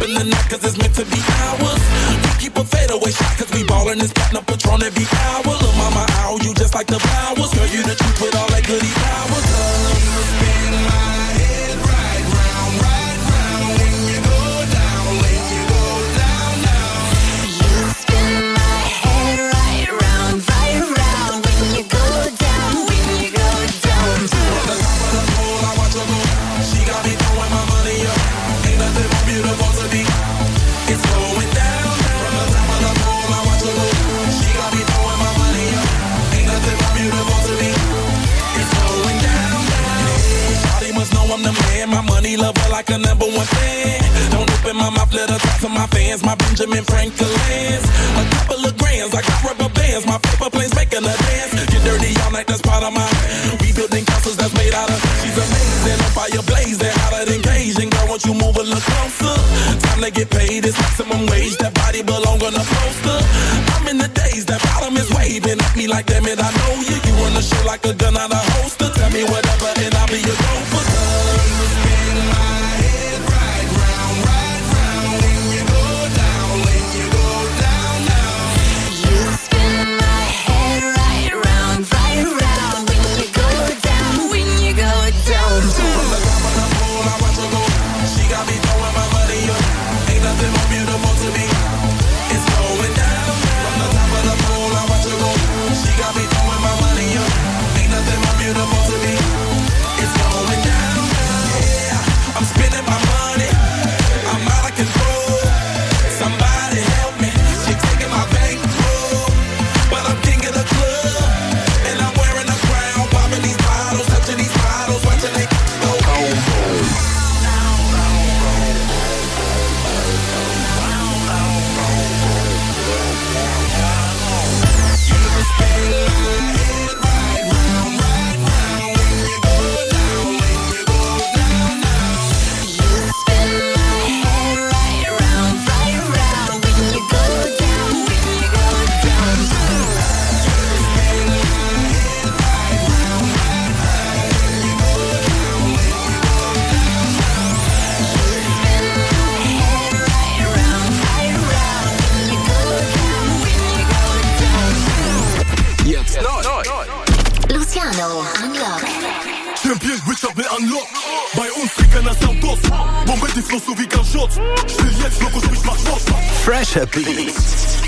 in the night cause it's meant to be ours. We keep a fadeaway shot cause we ballin' and spittin' up Patron every hour. Look mama, ow, you just like the flowers. Girl, you the truth with all that goody powers. You spin my head right round when you go down, when you go down, down. You spin my head right round when you go down, when you go down. From the top of the pole, I watch her go. She got me throwing my money up. Ain't nothing more beautiful to me. It's going down. From the top of the pole, I watch her go. She got me throwing my money up. Ain't nothing more beautiful to me. It's going down. Shawty must know I'm the man. My money lover like a #1 fan. Don't open my mouth, let her talk to my fans. My Benjamin Franklin's. A couple of grands, I got rubber bands. My paper planes making a dance. Get dirty all night, that's part of my. We building castles that's made out of. She's amazing, on fire blazing, hotter than Cajun. Girl, won't you move a little closer? Time to get paid, it's maximum wage. That body belong on a poster. I'm in the days, that bottom is waving at me like, damn it, I know you. You run the show like a gun out of holster. Tell me whatever and I'll be your gopher. Spin my head right round when you go down, when you go down, down. You spin my head right round when you go down, when you go down. From the top of the pole, I watch her go. She got me throwing my money up. Ain't nothing more beautiful to me. It's going down. From the top of the pole, I watch her go. She got me throwing my money up. Ain't nothing more beautiful to me. It's going down. Yeah, I'm spending my money. I'm out of control. Somebody help me. She taking my bankroll, but I'm king of the club, and I'm wearing a crown. Popping these bottles, touching these bottles, watching they go. Jetzt neu. Luciano Unlock. Champion Richard will unlock. Bei uns kriegt keiner Soundboss. Bombe die Flow so wie Gunshot. Still jetzt, Loco, sprich, mach Sport. Fresher Beats.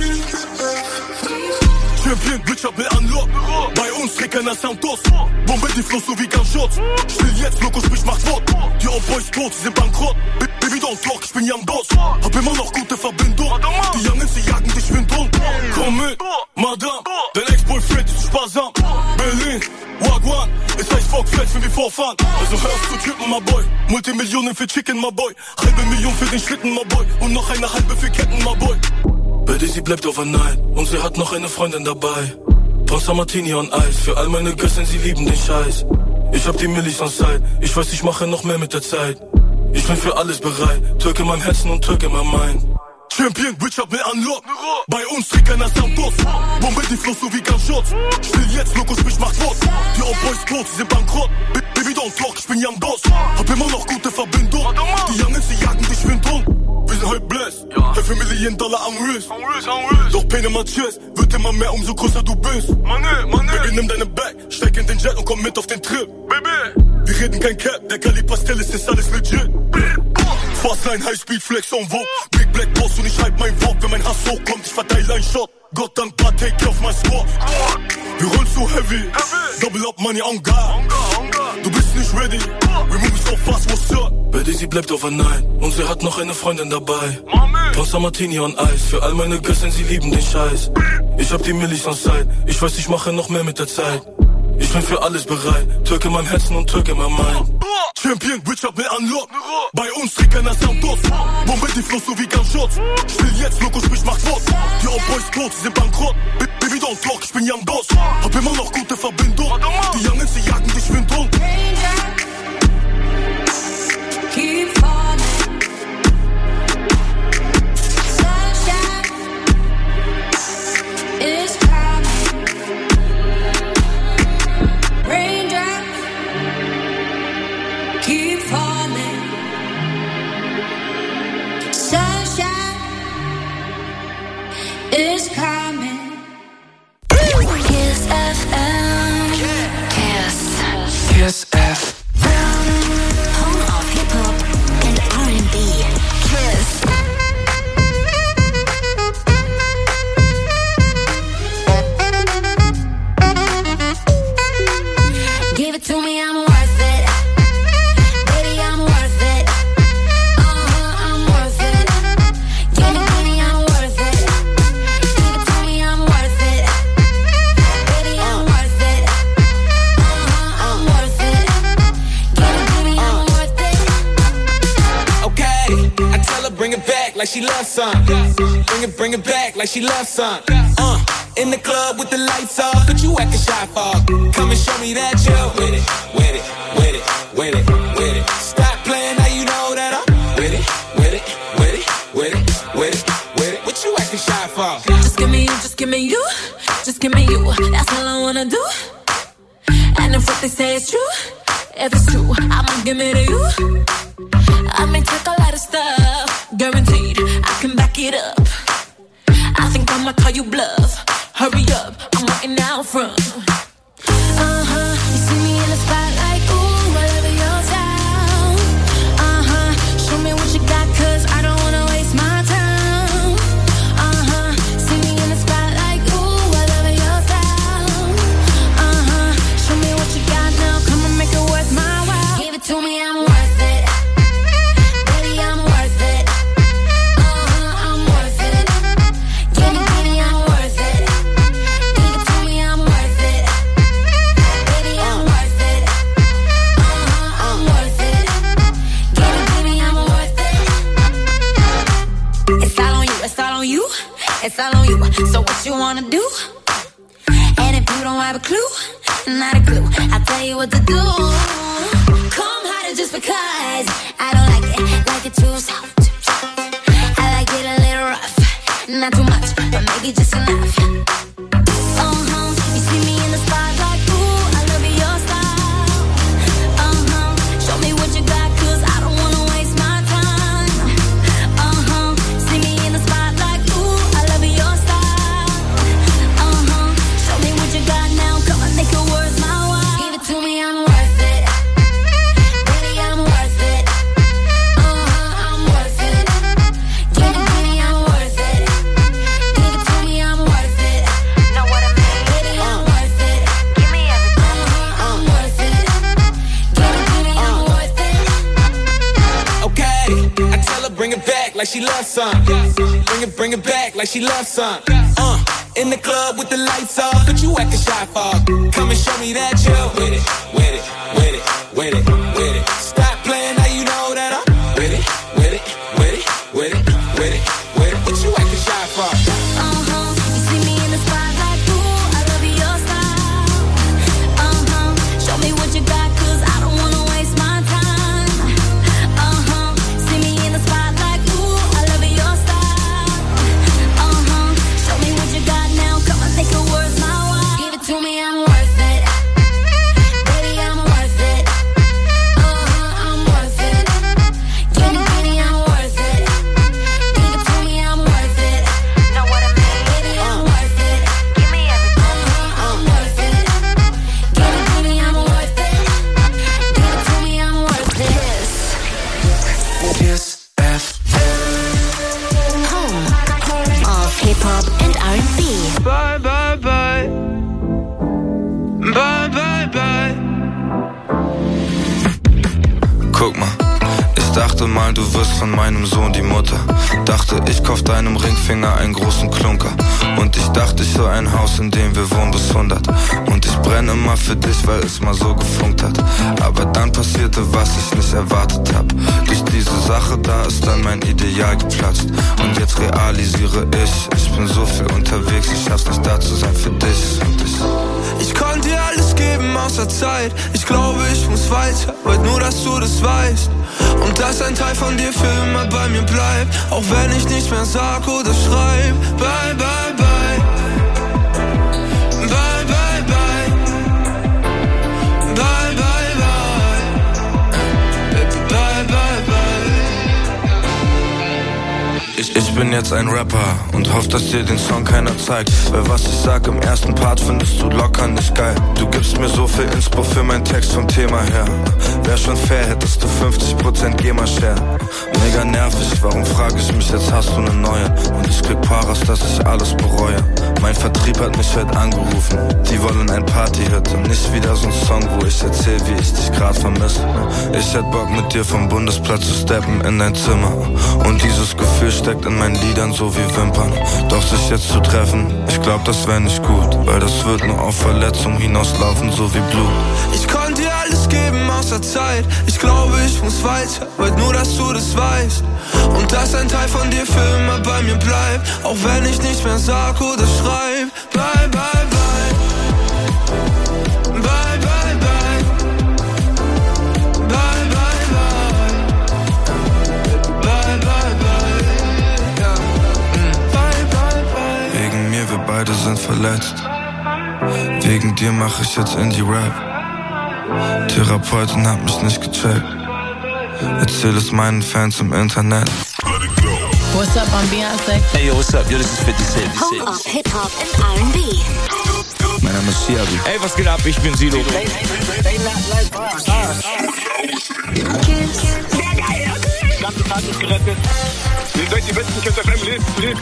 Champion Richard will unlock. Bei uns kriegt keiner Soundboss. Bombe die Flow so wie Gunshot. Still jetzt, Loco, sprich, mach Sport. Die Old Boys tot, sie sind bankrott. Baby, don't talk, ich bin Young Boss. Hab immer noch gute Verbindung. Die Youngins, sie jagen dich Wind um. Komm mit, Madame. Dein Ex-Boyfriend ist sparsam. Berlin, Wagwan. Es heißt Fuck Flash, wenn wir vorfahren. Also hör auf zu trippen, my boy. Multimillionen für Chicken, my boy. Halbe Million für den Schlitten, my boy. Und noch eine halbe für Ketten, my boy. Betty, sie bleibt overnight. Und sie hat noch eine Freundin dabei. Ponza Martini on Eis. Für all meine Gössen, sie lieben den Scheiß. Ich hab die Millis on Side. Ich weiß, ich mache noch mehr mit der Zeit. Ich bin für alles bereit. Türke mein Herzen und Türke mein Mind. Champion, Richard will unlock. Bei uns trägt keiner Soundboss. Bombe die Flow so wie Gunshot. Still jetzt, Loco, sprich, mach Wort. Die Old Boys tot, sie sind bankrott. Baby, don't talk, ich bin Young Boss. Hab immer noch gute Verbindung. Die Youngins, sie jagen dich Wind um. Wir sind heute blessed. Ja. $5 Million am Risk. Doch Pain in my chest. Wird immer mehr, umso größer du bist. Baby, nimm deine Bag. Steig in den Jet und komm mit auf den Trip. Baby. Wir reden kein Cap. Der Cali Pastel ist alles legit. Fastline, Highspeed, Flex on Vogue. Big Black Boss und ich hype mein Wort. Wenn mein Hass hochkommt, ich verteile ein Shot. Gott dank, Bad, take auf mein Squad. Wir rollen zu heavy. Double up money on guard. Du bist nicht ready. We move so fast, what's up? Betty, sie bleibt overnight. Und sie hat noch eine Freundin dabei. Ponza Martini on Eis. Für all meine Gössen, sie lieben den Scheiß. Ich hab die Millis on Side. Ich weiß, ich mache noch mehr mit der Zeit. Ich bin für alles bereit. Türke mein Herzen und Türke mein Mind. Champion, Richard will unlock. Bei uns trägt keiner Soundboss. Bombe die Flow so wie Gunshot. Still jetzt, Loco, sprich, mach Wort. Die Old Boys tot, sie sind bankrott. Baby, don't talk, ich bin Young Boss. Hab immer noch gute Verbindung. Die Youngins, sie jagen dich Wind um. Keep falling. Sunshine is coming. Raindrops keep falling. Sunshine it to me, I'm worth it. Baby, I'm worth it. I'm worth it. Give me, I'm worth it. Give it to me, I'm worth it. Baby, I'm worth it. I'm worth it. Give me, I'm worth it. Okay, I tell her bring it back like she loves some. Bring it back like she loves some. In the club with the lights off, but you acting shy for. Come and show me that you're with it, with it, with it, with it, with it. Stop playing, now you know that I'm with it, with it, with it, with it, with it, with it. What you acting shy for? Just give me you, just give me you, just give me you. That's all I wanna do. And if what they say is true, if it's true, I'ma give it to you. I may take a lot of stuff, guaranteed I can back it up. I think I'ma call you bluff. Hurry up, I'm waiting out front. You see me in the spotlight, ooh, I love your style. Show me what you got, cause I don't wanna waste my time. See me in the spotlight, ooh, I love your style. Show me what you got now, come and make it worth my while. Give it to me, I'm worth it. Baby, I'm worth it. I'm worth it. Give me, I'm worth it. Give it to me, I'm worth it. Baby, I'm worth it. I'm worth it. Give me, I'm worth it. It's all on you, it's all on you, it's all on you. So what you wanna do? And if you don't have a clue, not a clue, I'll tell you what to do. Come harder just because I don't like it too soft. I like it a little rough, not too much, but maybe just enough. You see me in the spotlight, ooh, I love your style. Show me what you got, cause I don't wanna waste my time. See me in the spotlight, ooh, I love your style. Show me what you got now, come on, make it worth my while. Give it to me, I'm worth it. Baby, I'm worth it. I'm worth it. Give me, I'm worth it. Give it to me, I'm worth it. Know what I mean? Baby, I'm worth it. Give me everything. I'm worth it. Give me, I'm worth it. Okay, I tell her bring it back like she loves some. Bring it back like she loves some. In the club with the lights off, but you acting shy for. Come and show me that you're with it, with it, with it, with it, with it. Stop playing, now you know that I'm with it, with it, with it, with it, with it, with it. What you acting shy for? You see me in the spotlight, ooh, I love your style. Show me what you got, cause I don't wanna waste my time. See me in the spotlight, ooh, I love your style. Show me what you got now, come on, make it worth my while. Give it to me, I'm worth it. Baby, I'm worth it. I'm worth it. Give me, I'm worth it. Give it to me, I'm worth it. Know what I mean? Baby, I'm worth it. Give me everything. I'm worth it. Give me, I'm worth it. Give it to me, I'm worth it. Kiss F. Home of hip hop and R&B. Bye, bye, bye. Bye, bye, bye. Guck mal, ich dachte mal, du wirst von meinem Sohn die Mutter. Dachte, ich kauf deinem Ringfinger einen großen Klunker. Und ich dachte, ich soll ein Haus, in dem wir wohnen bis 100. Und ich brenne immer für dich, weil es mal so gefunkt hat. Aber dann passierte, was ich nicht erwartet hab. Durch diese Sache, da ist dann mein Ideal geplatzt. Und jetzt realisiere ich bin so viel unterwegs, ich schaff's nicht da zu sein für dich und dich. Ich konnte dir alles geben außer Zeit. Ich glaube, ich muss weiter, wollt nur, dass du das weißt. Und dass ein Teil von dir für immer bei mir bleibt. Auch wenn ich nicht mehr sag oder schreib. Bye, bye, bye. Bye, bye, bye. Bye, bye, bye. Bye, bye, bye. Ich bin jetzt ein Rapper und hoff, dass dir den Song keiner zeigt. Weil was ich sag im ersten Part findest du locker nicht geil. Du gibst mir so viel Inspo für meinen Text vom Thema her. Wär schon fair, hättest du 50% GEMA-Share. Mega nervig, warum frag ich mich, jetzt hast du ne neue. Und ich krieg Paras, dass ich alles bereue. Mein Vertrieb hat mich heute angerufen, die wollen ein Party-Hit und nicht wieder so ein Song, wo ich erzähl, wie ich dich grad vermisse. Ich hätt Bock mit dir vom Bundesplatz zu steppen in dein Zimmer. Und dieses Gefühl steckt in meinen Liedern so wie Wimpern. Doch sich jetzt zu treffen, ich glaub, das wär nicht gut, weil das wird nur auf Verletzung hinauslaufen, so wie Blut. Ich konnte dir alles geben außer Zeit. Ich glaube, ich muss weiter, wollt nur, dass du das weißt. Und dass ein Teil von dir für immer bei mir bleibt. Auch wenn ich nicht mehr sag oder schreib. Bye, bye, bye. Bye, bye, bye. Bye, bye, bye. Bye, bye, bye. Ja. Bye, bye, bye. Wegen mir, wir beide sind verletzt. Wegen dir mach ich jetzt Indie-Rap. Therapeutin hat mich nicht gecheckt. Erzähl es meinen Fans im Internet. What's up, I'm Beyonce. Hey, yo, what's up? Yo, this is 50 Cent. Home of Hip-Hop and R&B. Mein Name ist Chiavi. Hey, was geht ab? Ich bin Sido. Ganze Tag ist gerettet. Ihr seid die besten Kids FM. Lebt.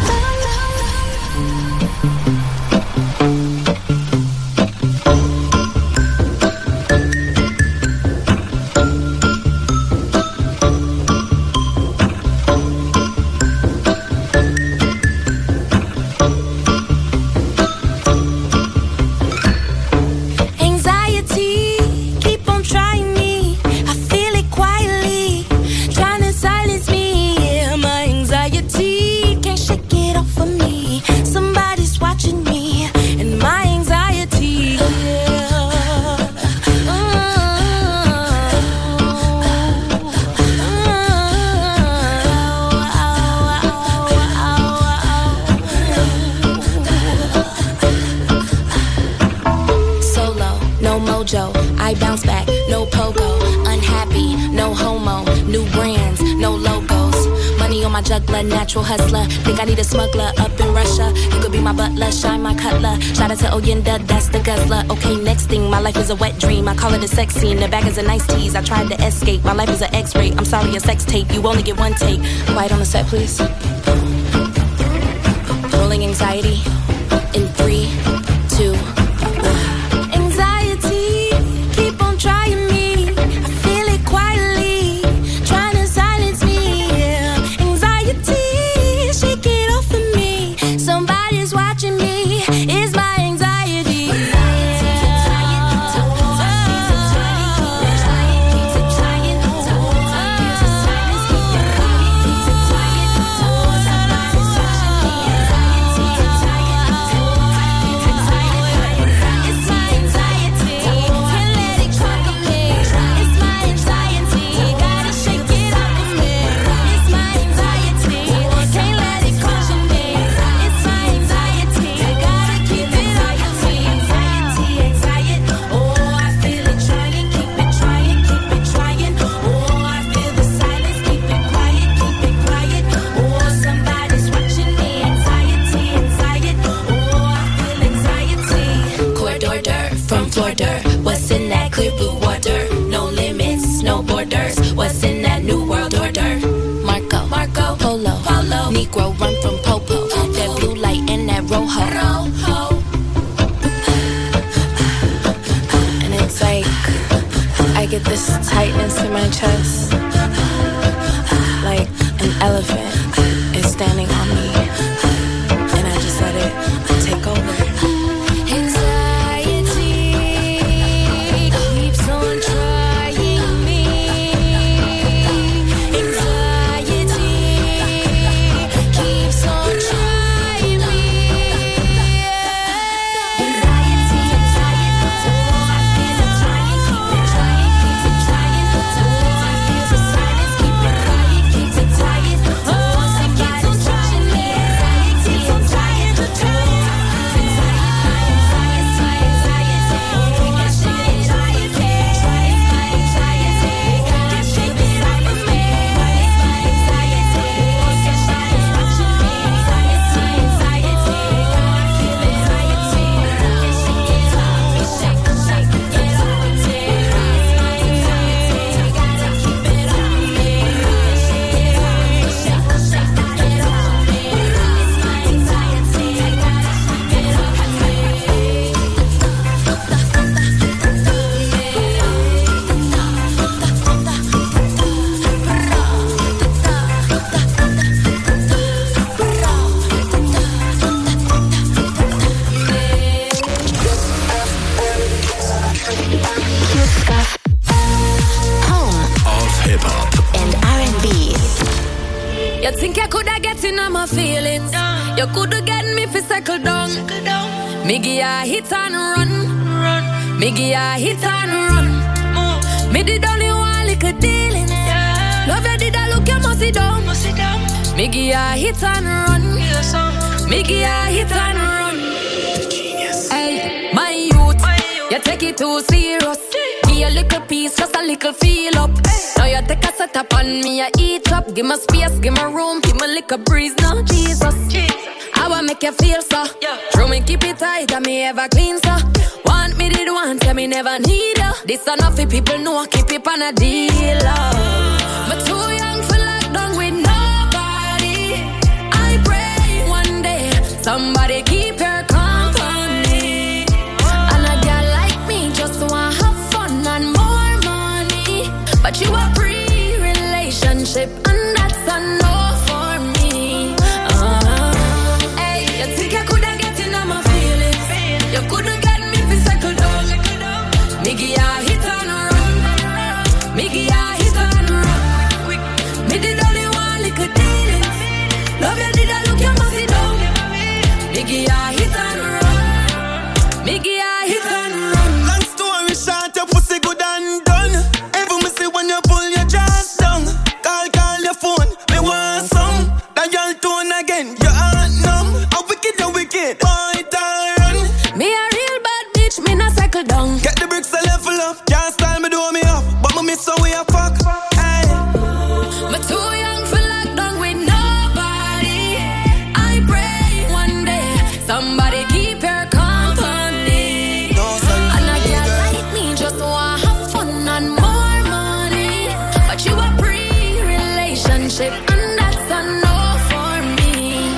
I bounce back, no pogo. Unhappy, no homo. New brands, no logos. Money on my juggler, natural hustler. Think I need a smuggler up in Russia. You could be my butler, shine my cutler. Shout out to Oyenda, that's the guzzler. Okay, next thing, my life is a wet dream. I call it a sex scene, the bag is a nice tease. I tried to escape, my life is an X-ray. I'm sorry, a sex tape, you only get one take. Quiet on the set, please. Rolling anxiety in 3, 2, 1. Trying me, I feel it quietly, trying to silence me. Anxiety, shake it off of me. Somebody's watching me. It's my anxiety. What's in that clear blue water? No limits, no borders. What's in that new world order? Marco, Polo, Negro run from Popo. That blue light and that rojo. And it's like I get this tightness in my chest, like an elephant is standing on me, and I just let it take over. think you coulda get in on my feelings? You coulda get me fi settle down. Me give ya hit and run. Me give ya hit and run. Me did only one little dealings. Love you did a look you must sit down. Me give ya hit and run. Me give ya hit and run. Hey, my youth, you take it too serious. Give a little piece, just a little feel up. Now you take a set up on me, I eat up. Give me space, give me room, give me little breeze. Now Jesus, I wanna make you feel so. True me keep it tight, and me ever clean so. Want me did want, tell me never need you. This enough for people know I keep it on a deal. But too young for lockdown with nobody. I pray one day somebody keep your company. And a girl like me just wanna have fun and more money. But you a pre-relationship and that's a no for me. Hey, you think I coulda get in on my feelings? You coulda get me fi settle down. Me give ya hit and run. Me give ya hit and run. Me did only one little dealings. Love you did a look you must sit down. Me give ya hit and run. Me give ya hit and run. Long story short, your pussy good and done. Even me see when you pull your jaws down. Call your phone, me want some. Dial tone again, your heart numb. How wicked you wicked, boy run. Me a real bad bitch, me not cycle down. Get the bricks a level up, can't style me do me up. But me miss how we a fuck. Hey. Me too young for lockdown with nobody. I pray one day somebody keep your company. And a girl like me just wanna have fun and more money. But you a pre-relationship and that's a no for me.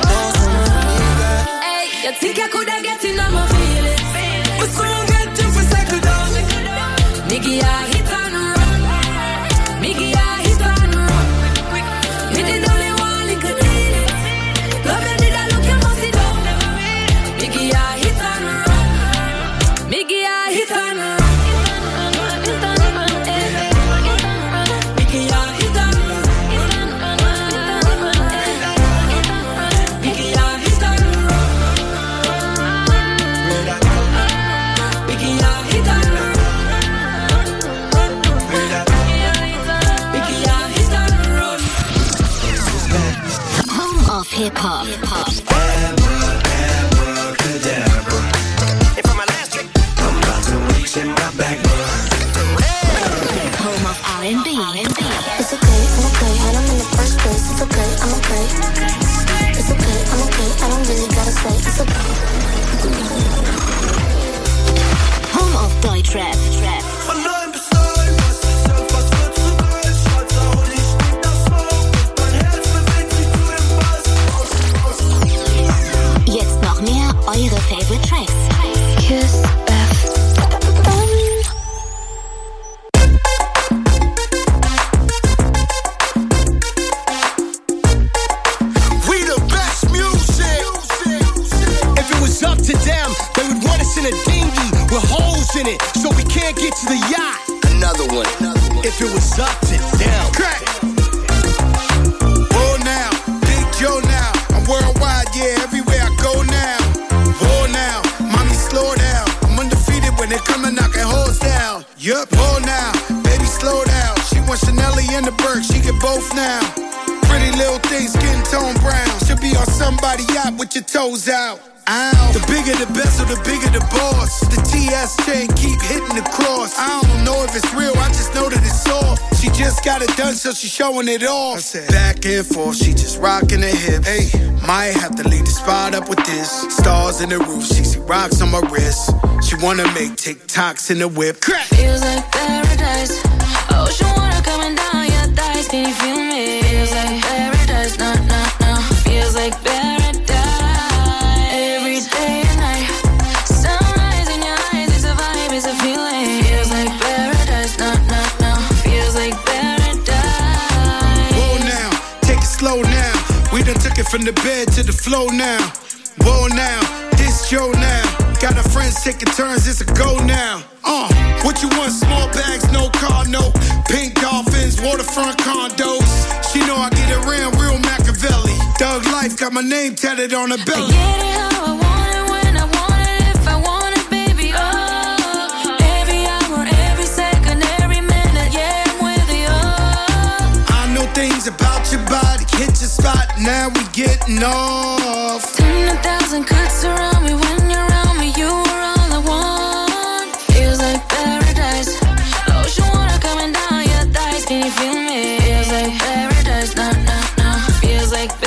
Hey, you think I coulda get in on my feelings? But soon get you for cycle down. Me give ya hit and run. Me give ya hit and run. Me did only one little dealings. Love you did a look you must sit down. Me give ya hit and run. Me give ya hit and run. Me give ya hit and run. Me give ya hit and run. Me give ya hit and run. Home of Hip Hop. Home of R&B. It's okay, I'm okay. Had him in the first place. It's okay, I'm okay. It's okay, I'm okay. I don't really gotta say it's okay. Home of Deutschrap. Jetzt noch mehr eure Favorite Tracks. Kiss We the best music. If it was up to them, they would want us in a dinghy with holes in it, so we can't get to the yacht. Another one. If it was up to them. Crack. Oh now, Big Joe now. I'm worldwide, yeah, everywhere I go now. Oh now, mommy slow down. I'm undefeated when they come and knocking hoes down. Yup. Oh now, baby slow down. She wants Chanelly and the Burke, she get both now. Pretty little thing, skin tone brown. Should be on somebody yacht with your toes out. Ow. The bigger the bezel, the bigger the boss. The TS chain keep hitting the cross. I don't know if it's real, I just know that it's soft. She just got it done, so she showing it off. I said, back and forth, she just rocking her hips. Hey, might have to leave the spot up with this. Stars in the roof, she see rocks on my wrist. She wanna make TikToks in the whip. Crack. Feels like paradise. Ocean water coming down your thighs. Can you feel me? Feels like paradise. No, no, no. Feels like paradise. Every day and night. Sunrise in your eyes. It's a vibe, it's a feeling. Feels like paradise. No, no, no. Feels like paradise. Whoa now, take it slow now. We done took it from the bed to the floor now. Whoa now, this Joe now. Got our friends taking turns, it's a go now. What you want? Small bags, no car, no. Pink dolphins, waterfront condos. She know I get around real Machiavelli. got my name tatted on the I belly. get it how I want it, when I want it, if I want it, baby, oh. Every hour, every second, every minute, yeah, I'm with you, oh. I know things about your body, hit your spot, now we getting off. 10,000 cuts around me.